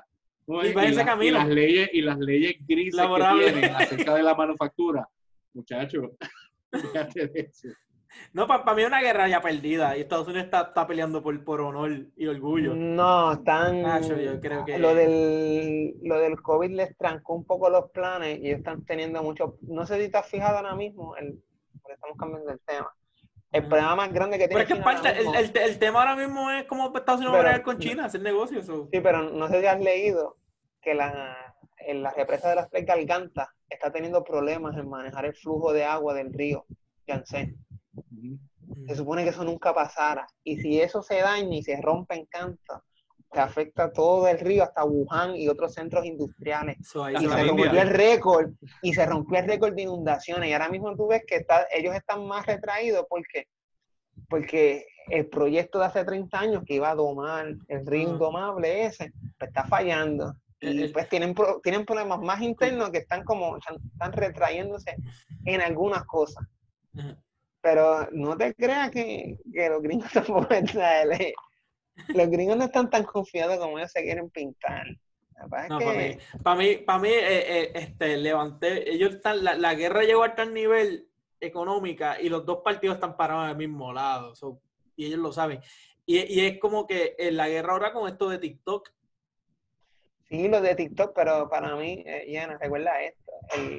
leyes grises
laborable
que tienen acerca de la manufactura, muchachos, fíjate de eso.
No, para mí es una guerra ya perdida y Estados Unidos está peleando por honor y orgullo.
No,
yo creo que...
lo del COVID les trancó un poco los planes y ellos están teniendo mucho... No sé si te has fijado ahora mismo, porque estamos cambiando el tema. El problema más grande que tiene
China ahora mismo, el tema ahora mismo es cómo Estados Unidos va a bregar con China, hacer negocios.
Sí, pero no sé si has leído que en la represa de las Tres Gargantas está teniendo problemas en manejar el flujo de agua del río Yangtze. Se supone que eso nunca pasara. Y si eso se daña y se rompe en canto, te afecta todo el río, hasta Wuhan y otros centros industriales. Y se rompió el récord de inundaciones. Y ahora mismo tú ves que ellos están más retraídos. ¿Por qué? Porque el proyecto de hace 30 años que iba a domar el río indomable ese, pues está fallando. Y pues tienen problemas más internos que están retrayéndose en algunas cosas. Pero no te creas que los gringos tampoco los gringos no están tan confiados como ellos se quieren pintar.
Para mí la guerra llegó a tal nivel económica y los dos partidos están parados al mismo lado, y ellos lo saben. Y es como que la guerra ahora con esto de TikTok.
Sí, lo de TikTok, pero para mí, Yana, recuerda esto,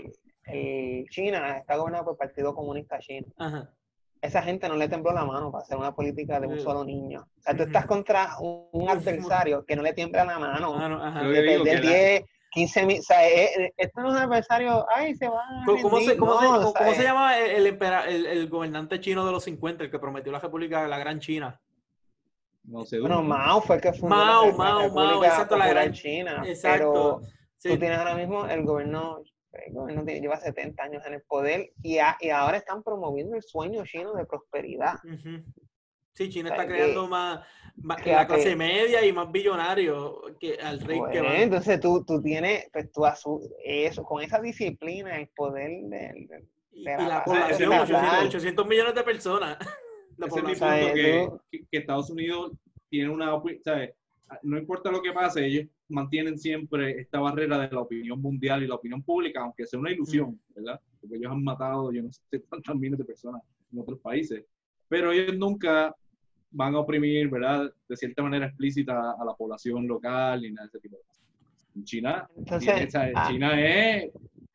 China está gobernado por el Partido Comunista Chino.
Ajá.
Esa gente no le tembló la mano para hacer una política de un solo niño. O sea, tú estás contra un adversario que no le tiembla la mano. De perder 10, 15 mil. O sea, esto no es un adversario, se va a
¿Cómo se llama el gobernante chino de los 50, el que prometió la República de la Gran China?
No sé.
Bueno, Mao fue el que fundó la República Popular China.
Exacto.
Pero tú tienes ahora mismo el gobierno lleva 70 años en el poder y ahora están promoviendo el sueño chino de prosperidad.
Sí, China está creando más la clase media y más billonario que al rey que va.
Entonces tú tienes, pues eso, con esa disciplina, el poder de
la población, 800 millones de personas.
Ese es mi punto, que Estados Unidos tiene ¿sabes? No importa lo que pase, ellos mantienen siempre esta barrera de la opinión mundial y la opinión pública, aunque sea una ilusión, ¿verdad? Porque ellos han matado, yo no sé cuántas miles de personas en otros países, pero ellos nunca van a oprimir, ¿verdad? De cierta manera explícita a la población local ni nada de ese tipo de cosas. En China, China es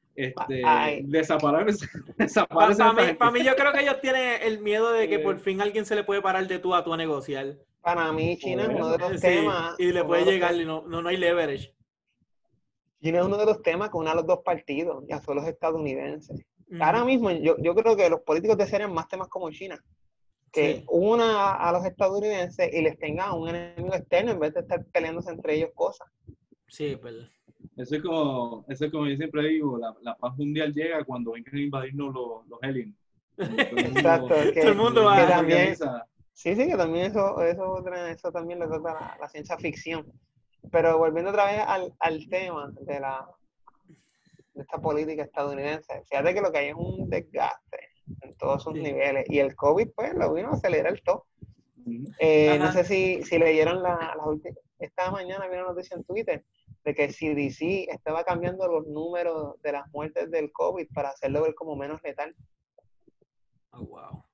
desaparece.
Para mí yo creo que ellos tienen el miedo de que por fin alguien se le puede parar de tú a negociar.
Para mí China es uno de los temas...
Y le puede llegar y no hay leverage.
China es uno de los temas que une a los dos partidos, ya son los estadounidenses. Ahora mismo yo creo que los políticos desearían más temas como China, que una a los estadounidenses y les tenga un enemigo externo en vez de estar peleándose entre ellos cosas.
Sí, pues...
Eso es como yo siempre digo, la paz mundial llega cuando vengan a invadirnos los aliens.
Exacto,
todo el mundo va
a también. Sí, que también eso también le toca la ciencia ficción. Pero volviendo otra vez al tema de esta política estadounidense, fíjate que lo que hay es un desgaste en todos sus niveles. Y el COVID, pues, lo vino a acelerar todo. No sé si leyeron esta mañana vi una noticia en Twitter de que CDC estaba cambiando los números de las muertes del COVID para hacerlo ver como menos letal.
Oh, wow.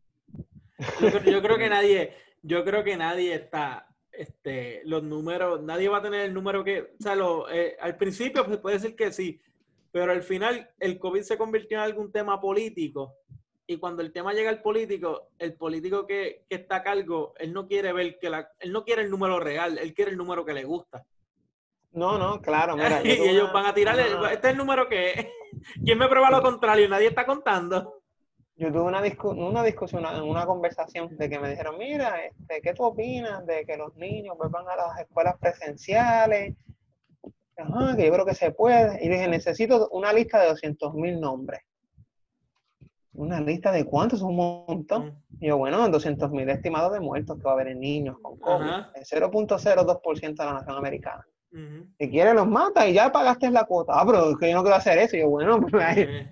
Yo creo que nadie está, los números, nadie va a tener el número que, o sea, al principio pues, puede decir que sí, pero al final el COVID se convirtió en algún tema político Y cuando el tema llega al político, el político que está a cargo, él no quiere ver él no quiere el número real, él quiere el número que le gusta.
No, claro, mira.
Y ellos van a tirarle, este es el número que es. ¿Quién me prueba lo contrario? Nadie está contando.
Yo tuve una discusión, una conversación de que me dijeron, mira, ¿qué tú opinas de que los niños vuelvan a las escuelas presenciales? Ajá, que yo creo que se puede. Y dije, necesito una lista de 200,000 nombres. ¿Una lista de cuántos? Un montón. Y yo, bueno, 200,000 estimados de muertos que va a haber en niños con COVID. El 0.02% de la nación americana. Si quieres los mata y ya pagaste la cuota. Ah, pero es que yo no quiero hacer eso. Y yo, bueno, pues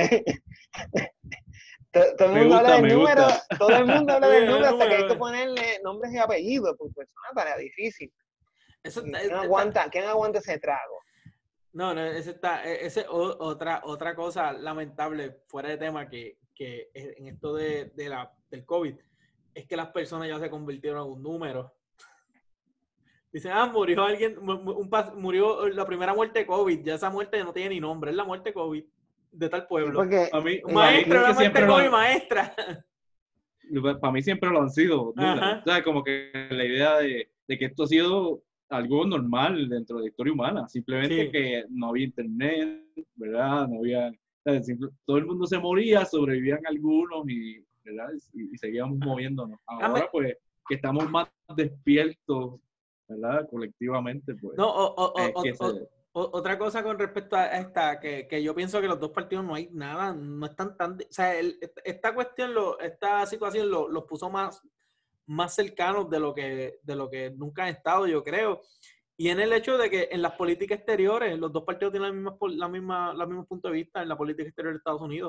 todo el mundo habla del número, todo el mundo habla del número hasta que hay que ponerle nombres y apellidos, porque es una tarea difícil. ¿Quién aguanta ese trago?
No, esa es otra cosa lamentable, fuera de tema, que en esto del COVID, es que las personas ya se convirtieron en un número. Dicen, murió alguien, murió la primera muerte de COVID, ya esa muerte no tiene ni nombre, es la muerte COVID de tal pueblo.
Sí,
maestra, la muerte COVID, maestra.
Para mí siempre lo han sido. O sea, como que la idea de que esto ha sido algo normal dentro de la historia humana, simplemente que no había internet, ¿verdad? No había, todo el mundo se moría, sobrevivían algunos y, ¿verdad? Y seguíamos moviéndonos. Ahora pues que estamos más despiertos, ¿verdad? Colectivamente, pues.
Otra cosa con respecto a esta, que yo pienso que los dos partidos no hay nada, no están tan, o sea, esta cuestión, esta situación los puso más cercanos de lo que nunca han estado, yo creo. Y en el hecho de que en las políticas exteriores, los dos partidos tienen los mismos puntos de vista en la política exterior de Estados Unidos.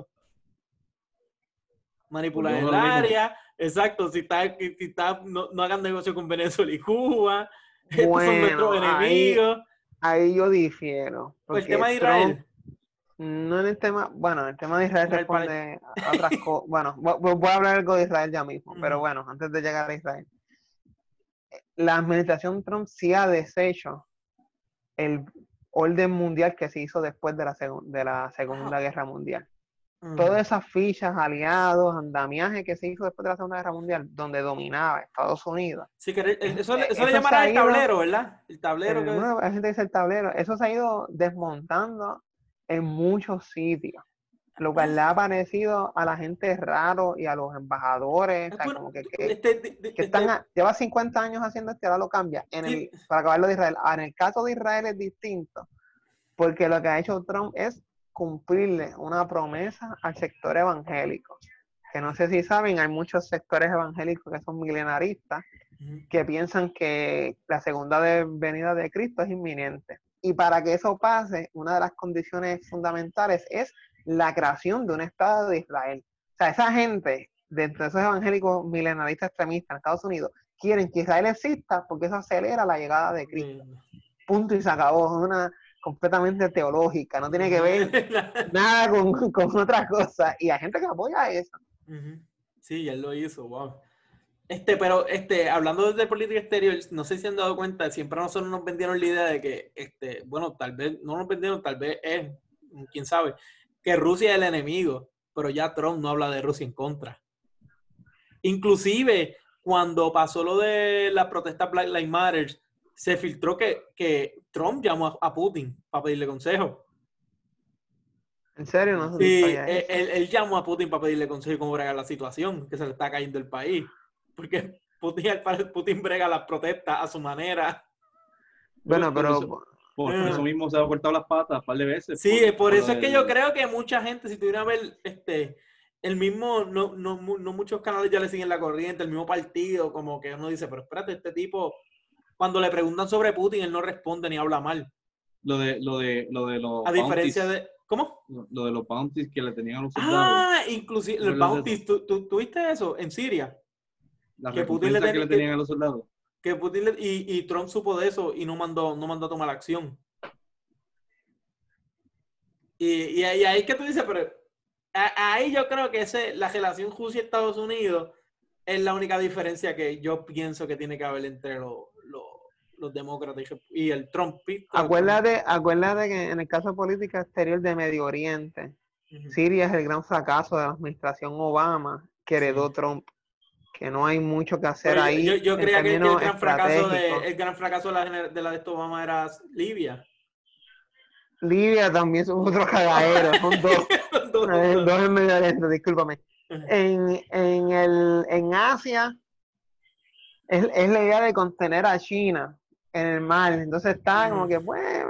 Manipular el área, exacto, si no hagan negocio con Venezuela y Cuba, estos son nuestros enemigos.
Ahí yo difiero.
El tema de Israel.
No en el tema, bueno, el tema de Israel responde a otras cosas. Bueno, voy a hablar algo de Israel ya mismo, pero bueno, antes de llegar a Israel. La administración Trump sí ha deshecho el orden mundial que se hizo después de la Segunda Guerra Mundial. Todas esas fichas, aliados, andamiaje que se hizo después de la Segunda Guerra Mundial, donde dominaba Estados Unidos.
Sí, que eso le llamará el tablero, ¿verdad? El tablero.
La gente dice el tablero. Eso se ha ido desmontando en muchos sitios, lo cual le ha parecido a la gente raro y a los embajadores, o sea, como que lleva 50 años haciendo esto y ahora lo cambia. Para acabarlo de Israel. En el caso de Israel es distinto, porque lo que ha hecho Trump es cumplirle una promesa al sector evangélico, que no sé si saben, hay muchos sectores evangélicos que son milenaristas, que piensan que la segunda venida de Cristo es inminente. Y para que eso pase, una de las condiciones fundamentales es la creación de un Estado de Israel. O sea, esa gente, dentro de esos evangélicos milenaristas extremistas en Estados Unidos, quieren que Israel exista porque eso acelera la llegada de Cristo. Punto y se acabó. Es una completamente teológica, no tiene que ver nada con otras cosas. Y hay gente que apoya eso.
Sí, él lo hizo, wow. Pero hablando de política exterior, no sé si se han dado cuenta, siempre a nosotros nos vendieron la idea de que, bueno, tal vez no nos vendieron, tal vez es, quién sabe, que Rusia es el enemigo, pero ya Trump no habla de Rusia en contra. Inclusive, cuando pasó lo de la protesta Black Lives Matter, se filtró que Trump llamó a Putin para pedirle consejo.
¿En serio? No,
sí, él llamó a Putin para pedirle consejo y cómo bregar la situación, que se le está cayendo el país. Porque Putin brega las protestas a su manera.
Bueno, pero...
Por eso mismo se ha cortado las patas un par de veces.
Sí, por eso es que yo creo que mucha gente, si tuviera a ver el mismo, no muchos canales ya le siguen la corriente, el mismo partido, como que uno dice, pero espérate, este tipo, cuando le preguntan sobre Putin, él no responde ni habla mal.
Lo de los
a diferencia bounties, de... ¿Cómo?
Lo de los bounties que le tenían a los soldados.
Inclusive, los bounties, ¿tú viste eso? En Siria.
La recompensa que le tenían a los soldados.
Que Putin y Trump supo de eso y no mandó a tomar acción. Y ahí que tú dices, pero ahí yo creo que la relación Rusia-Estados Unidos es la única diferencia que yo pienso que tiene que haber entre los demócratas y el Trump.
Acuérdate que en el caso de política exterior de Medio Oriente, Siria es el gran fracaso de la administración Obama que heredó Trump, que no hay mucho que hacer ahí.
Yo creía que el gran fracaso de la de Obama era Libia.
Libia también son otros cagaderos, son dos. Dos en Medio Oriente, discúlpame. En Asia es la idea de contener a China en el mar. Entonces está como que, bueno,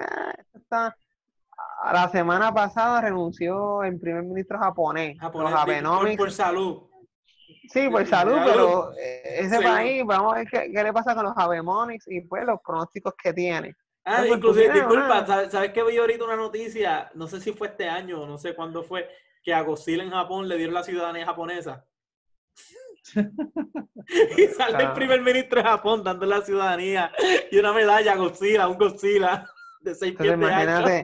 la semana pasada renunció el primer ministro japonés los Abenomics.
Por salud.
Sí, por salud, pero ese país, vamos a ver qué le pasa con los Abenomics y pues los pronósticos que tiene.
Pues, inclusive, disculpa, ¿sabes que vi ahorita una noticia? No sé si fue este año, no sé cuándo fue, que a Godzilla en Japón le dieron la ciudadanía japonesa. Y sale el primer ministro de Japón dando la ciudadanía y una medalla a Godzilla, un Godzilla de 6 pies de ancho.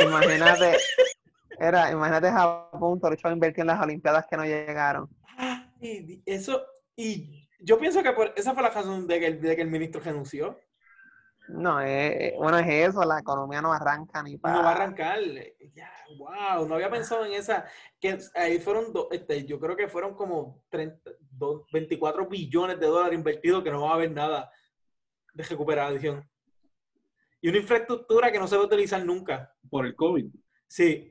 Imagínate Japón, Torcho invertir en las Olimpiadas que no llegaron.
Y yo pienso que esa fue la razón de que el ministro renunció.
No, bueno, es eso, la economía no arranca ni para...
No va a arrancar. Wow, no había pensado en esa. Que ahí fueron, yo creo que fueron como 24 billones de dólares invertidos que no va a haber nada de recuperación. Y una infraestructura que no se va a utilizar nunca.
Por el COVID.
Sí.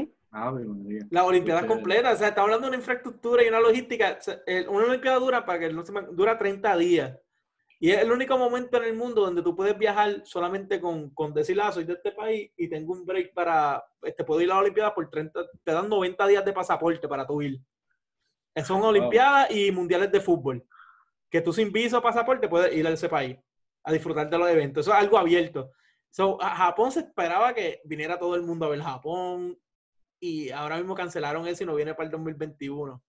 Las Olimpiadas completas. O sea, estamos hablando de una infraestructura y una logística. Una Olimpiada dura 30 días. Y es el único momento en el mundo donde tú puedes viajar solamente con decir, soy de este país y tengo un break para, puedo ir a la Olimpiada por 30, te dan 90 días de pasaporte para tu ir. Son Olimpiadas y mundiales de fútbol. Que tú sin visa o pasaporte puedes ir a ese país a disfrutar de los eventos. Eso es algo abierto. A Japón se esperaba que viniera todo el mundo a ver Japón y ahora mismo cancelaron eso y no viene para el 2021.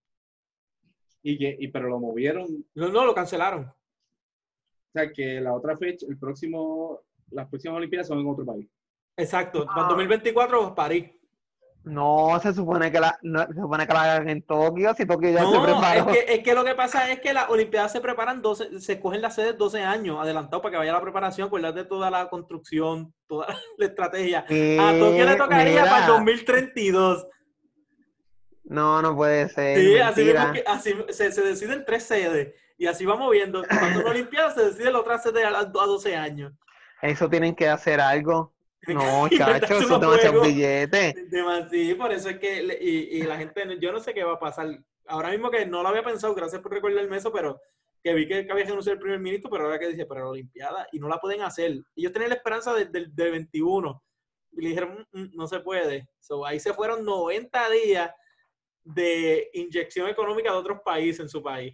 Pero lo movieron.
No, lo cancelaron.
O sea, que la otra fecha, las próximas Olimpiadas son en otro país.
Exacto. Para 2024, París.
No, se supone que la hagan en Tokio, si Tokio ya se preparó.
Es que lo que pasa es que las Olimpiadas se preparan se cogen las sedes 12 años adelantado para que vaya la preparación, acuérdate de toda la construcción, toda la estrategia. A Tokio le tocaría para el 2032.
No puede ser.
Sí, así se deciden 3 sedes. Y así vamos viendo. Cuando una Olimpiada se decide la otra sede a 12 años.
Eso tienen que hacer algo. No, chacho, eso te va a hacer un billete.
Sí, por eso es que y la gente, yo no sé qué va a pasar. Ahora mismo que no lo había pensado, gracias por recordarme eso, pero que vi que había renunciado el primer ministro, pero ahora que dice, pero la Olimpiada, y no la pueden hacer. Ellos tenían la esperanza del 21. Y le dijeron, no se puede. Ahí se fueron 90 días de inyección económica de otros países en su país.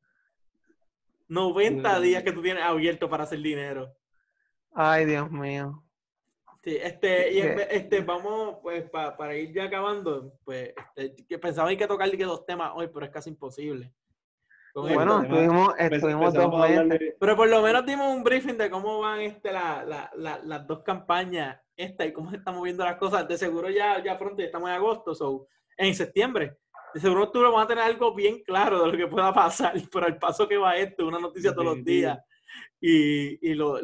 90 días que tú tienes abierto para hacer dinero.
Ay, Dios mío.
Sí, vamos, pues, para ir ya acabando, pues, que pensaba que tocar 2 temas hoy, pero es casi imposible.
Bueno, estuvimos 2 meses.
Pero por lo menos dimos un briefing de cómo van las 2 campañas, y cómo se están moviendo las cosas. De seguro ya pronto, ya estamos en agosto, en septiembre. De seguro tú vamos a tener algo bien claro de lo que pueda pasar, pero al paso que va una noticia todos los días. Y los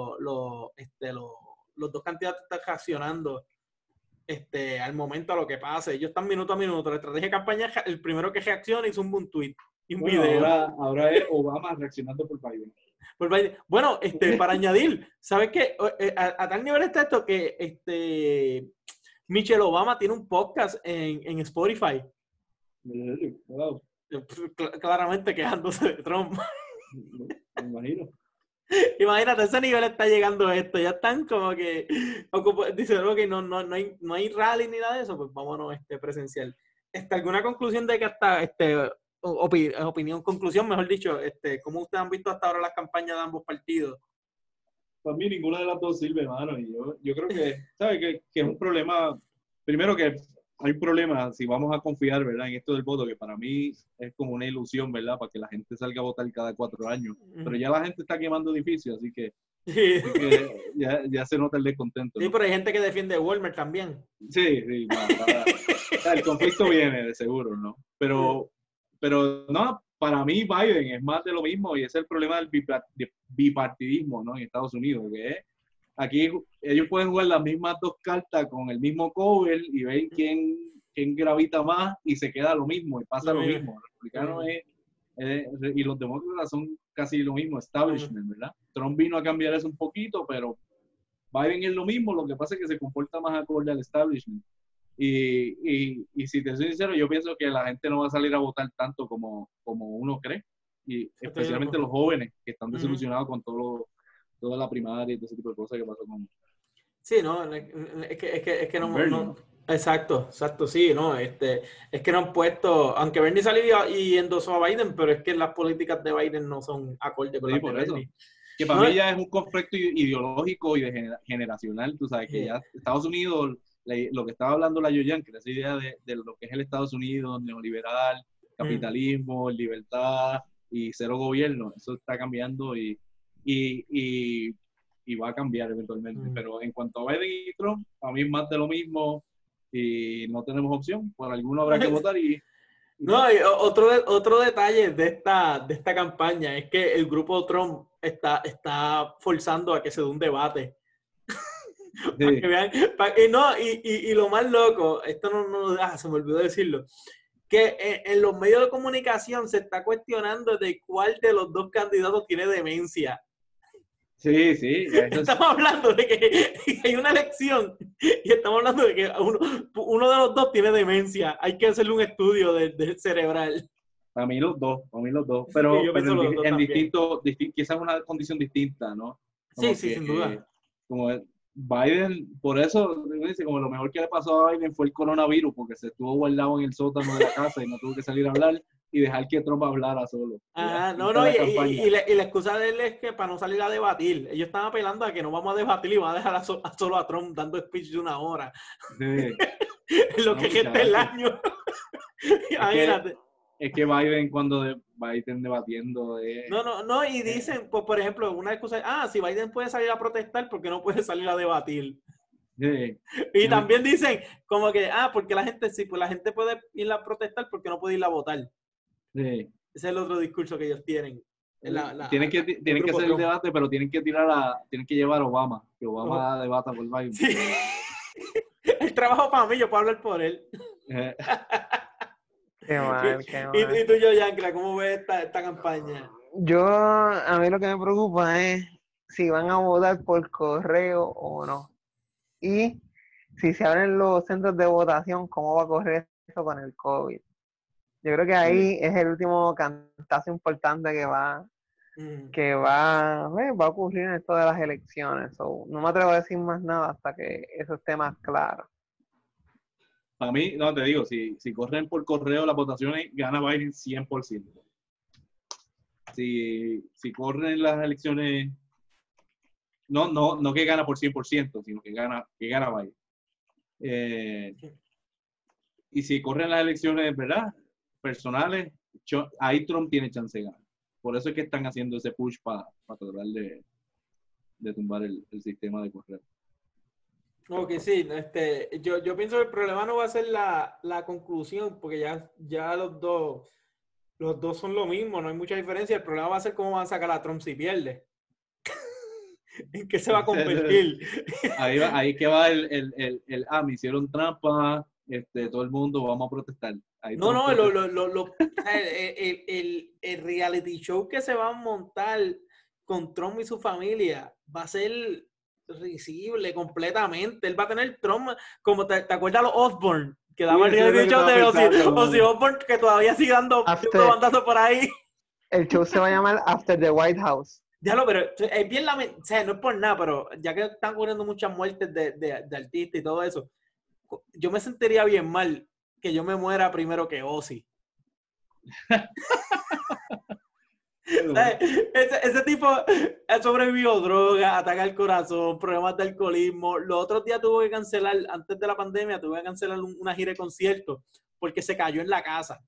2 candidatos están reaccionando al momento a lo que pase. Ellos están minuto a minuto. La estrategia de campaña, el primero que reacciona hizo un tweet y un video.
Ahora es Obama reaccionando por Biden.
Bueno, para añadir, ¿sabes qué? A tal nivel está esto que Michelle Obama tiene un podcast en Spotify.
Wow.
Claramente quejándose de Trump.
Me imagino.
Imagínate, a ese nivel está llegando esto. Ya están como que dicen que no hay rally ni nada de eso, pues vámonos presencial. ¿Alguna conclusión de que hasta conclusión, mejor dicho, cómo ustedes han visto hasta ahora las campañas de ambos partidos?
Para mí ninguna de las dos sirve, hermano. Y yo creo que, ¿sabes? Que es un problema. Primero que hay un problema, si vamos a confiar, ¿verdad? En esto del voto, que para mí es como una ilusión, ¿verdad? Para que la gente salga a votar cada 4 años. Pero ya la gente está quemando edificios, así que ya se nota el descontento, ¿no?
Sí, pero hay gente que defiende Walmart también.
Sí. El conflicto viene, de seguro, ¿no? Pero no, para mí Biden es más de lo mismo y ese es el problema del bipartidismo, ¿no? En Estados Unidos, que es aquí ellos pueden jugar las mismas 2 cartas con el mismo cover y ver quién quién gravita más y se queda lo mismo y pasa lo mismo. Los republicanos y los demócratas son casi lo mismo, establishment, ¿verdad? Trump vino a cambiar eso un poquito, pero Biden es lo mismo, lo que pasa es que se comporta más acorde al establishment. Y si te soy sincero, yo pienso que la gente no va a salir a votar tanto como uno cree, y especialmente los jóvenes que están desilusionados con toda la primaria y todo ese tipo de cosas que pasó con...
Sí, no, es que no, exacto, sí, no, es que no han puesto, aunque Bernie salió y endosó a Biden, pero es que las políticas de Biden no son acordes con las de Bernie.
Que para mí ya es un conflicto ideológico y generacional, tú sabes, que ya Estados Unidos, lo que estaba hablando la Yoyan, que esa idea de lo que es el Estados Unidos, neoliberal, capitalismo, libertad y cero gobierno, eso está cambiando y va a cambiar eventualmente. Pero en cuanto a Biden y Trump, a mí es más de lo mismo y no tenemos opción, por alguno habrá que votar
No, y otro detalle de esta campaña es que el grupo Trump está forzando a que se dé un debate.
Sí.
Para que vean, y lo más loco, esto no se me olvidó decirlo, que en los medios de comunicación se está cuestionando de cuál de los dos candidatos tiene demencia.
Sí.
Estamos hablando de que hay una elección y estamos hablando de que uno de los dos tiene demencia. Hay que hacerle un estudio de cerebral.
Para mí los dos. Pero,
sí,
pero
los dos
en distinto, quizás una condición distinta, ¿no?
Como sí, sin duda.
Como Biden, por eso, dice, como lo mejor que le pasó a Biden fue el coronavirus, porque se estuvo guardado en el sótano de la casa y no tuvo que salir a hablar y dejar que Trump hablara solo.
Ajá, y la excusa de él es que para no salir a debatir, ellos están apelando a que no vamos a debatir y van a dejar solo a Trump dando speech de 1 hora.
Sí.
Lo que gesta el año. Imagínate.
Es que Biden, cuando Biden debatiendo...
No, y dicen, pues, por ejemplo, una excusa, si Biden puede salir a protestar, ¿por qué no puede salir a debatir?
Sí.
Y también dicen, como que, porque la gente, sí, pues la gente puede ir a protestar, porque no puede ir a votar.
Sí.
Ese es el otro discurso que ellos tienen.
Tienen que hacer el debate, pero tienen que llevar a Obama, que Obama debata por Biden.
Sí. El trabajo para mí, yo puedo hablar por él.
Qué mal.
¿Y tú, Yankla, cómo ves esta campaña?
A mí lo que me preocupa es si van a votar por correo o no. Y si se abren los centros de votación, ¿cómo va a correr eso con el COVID? Yo creo que ahí es el último cantazo importante que va a ocurrir en esto de las elecciones. No me atrevo a decir más nada hasta que eso esté más claro.
Para mí, no, te digo, si corren por correo las votaciones, gana Biden 100%. Si corren las elecciones, no que gana por 100%, sino que gana Biden. Y si corren las elecciones, ¿verdad?, personales, ahí Trump tiene chance de ganar. Por eso es que están haciendo ese push para tratar de tumbar el sistema de correo.
Ok, sí, yo pienso que el problema no va a ser la conclusión, porque ya los dos son lo mismo, no hay mucha diferencia. El problema va a ser cómo van a sacar a Trump si pierde. ¿En qué se va a convertir?
Ahí que va me hicieron trampa, todo el mundo, vamos a protestar. Ahí
el reality show que se va a montar con Trump y su familia va a ser risible completamente. Él va a tener Trump, como te acuerdas los Osborne, que daba el reality show de Ozzy Osbourne, que todavía sigue dando bandazos por ahí.
El show se va a llamar After the White House.
Déjalo, pero es bien lamentable, o sea, no es por nada, pero ya que están ocurriendo muchas muertes de artistas y todo eso, yo me sentiría bien mal que yo me muera primero que Ozzy. Ese tipo sobrevivió droga, ataque al corazón, problemas de alcoholismo. Los otros días tuvo que cancelar, antes de la pandemia, tuvo que cancelar una gira de conciertos porque se cayó en la casa.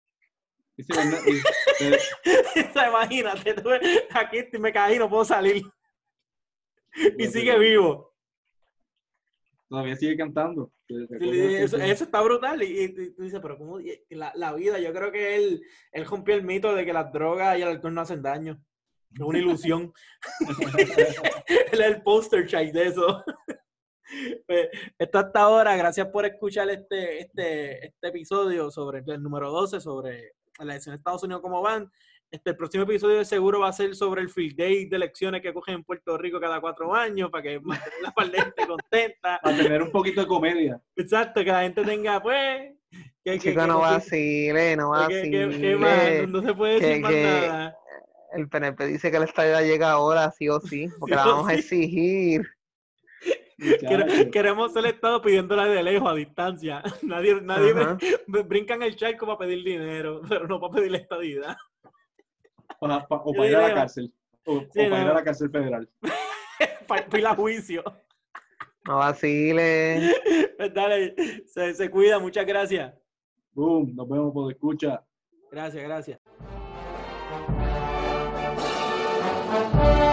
Imagínate, aquí me caí, no puedo salir. Y sigue vivo.
Todavía sigue cantando.
Eso está brutal. Y tú dices, pero ¿cómo? La vida, yo creo que él rompió el mito de que las drogas y el alcohol no hacen daño. Es una ilusión. Él es el poster child de eso. Pues, esto hasta ahora, gracias por escuchar este episodio sobre el número 12, sobre la elección de Estados Unidos, cómo van. El próximo episodio de seguro va a ser sobre el field day de elecciones que cogen en Puerto Rico cada 4 años para que mantenga la par de gente contenta.
Para tener un poquito de comedia.
Exacto, que la gente tenga, pues...
Chico, no vacile, no vacile.
¿Qué más? No se puede decir más nada.
El PNP dice que la estadía llega ahora, sí o sí, porque la vamos a exigir.
Queremos ser el Estado pidiéndola de lejos, a distancia. Nadie brinca en el charco para pedir dinero, pero no para pedir la estadidad.
O para ir a la cárcel. O para ir a la cárcel federal.
Para ir a juicio.
No vacile.
Pues dale, se cuida, muchas gracias.
Boom, nos vemos por escucha.
Gracias.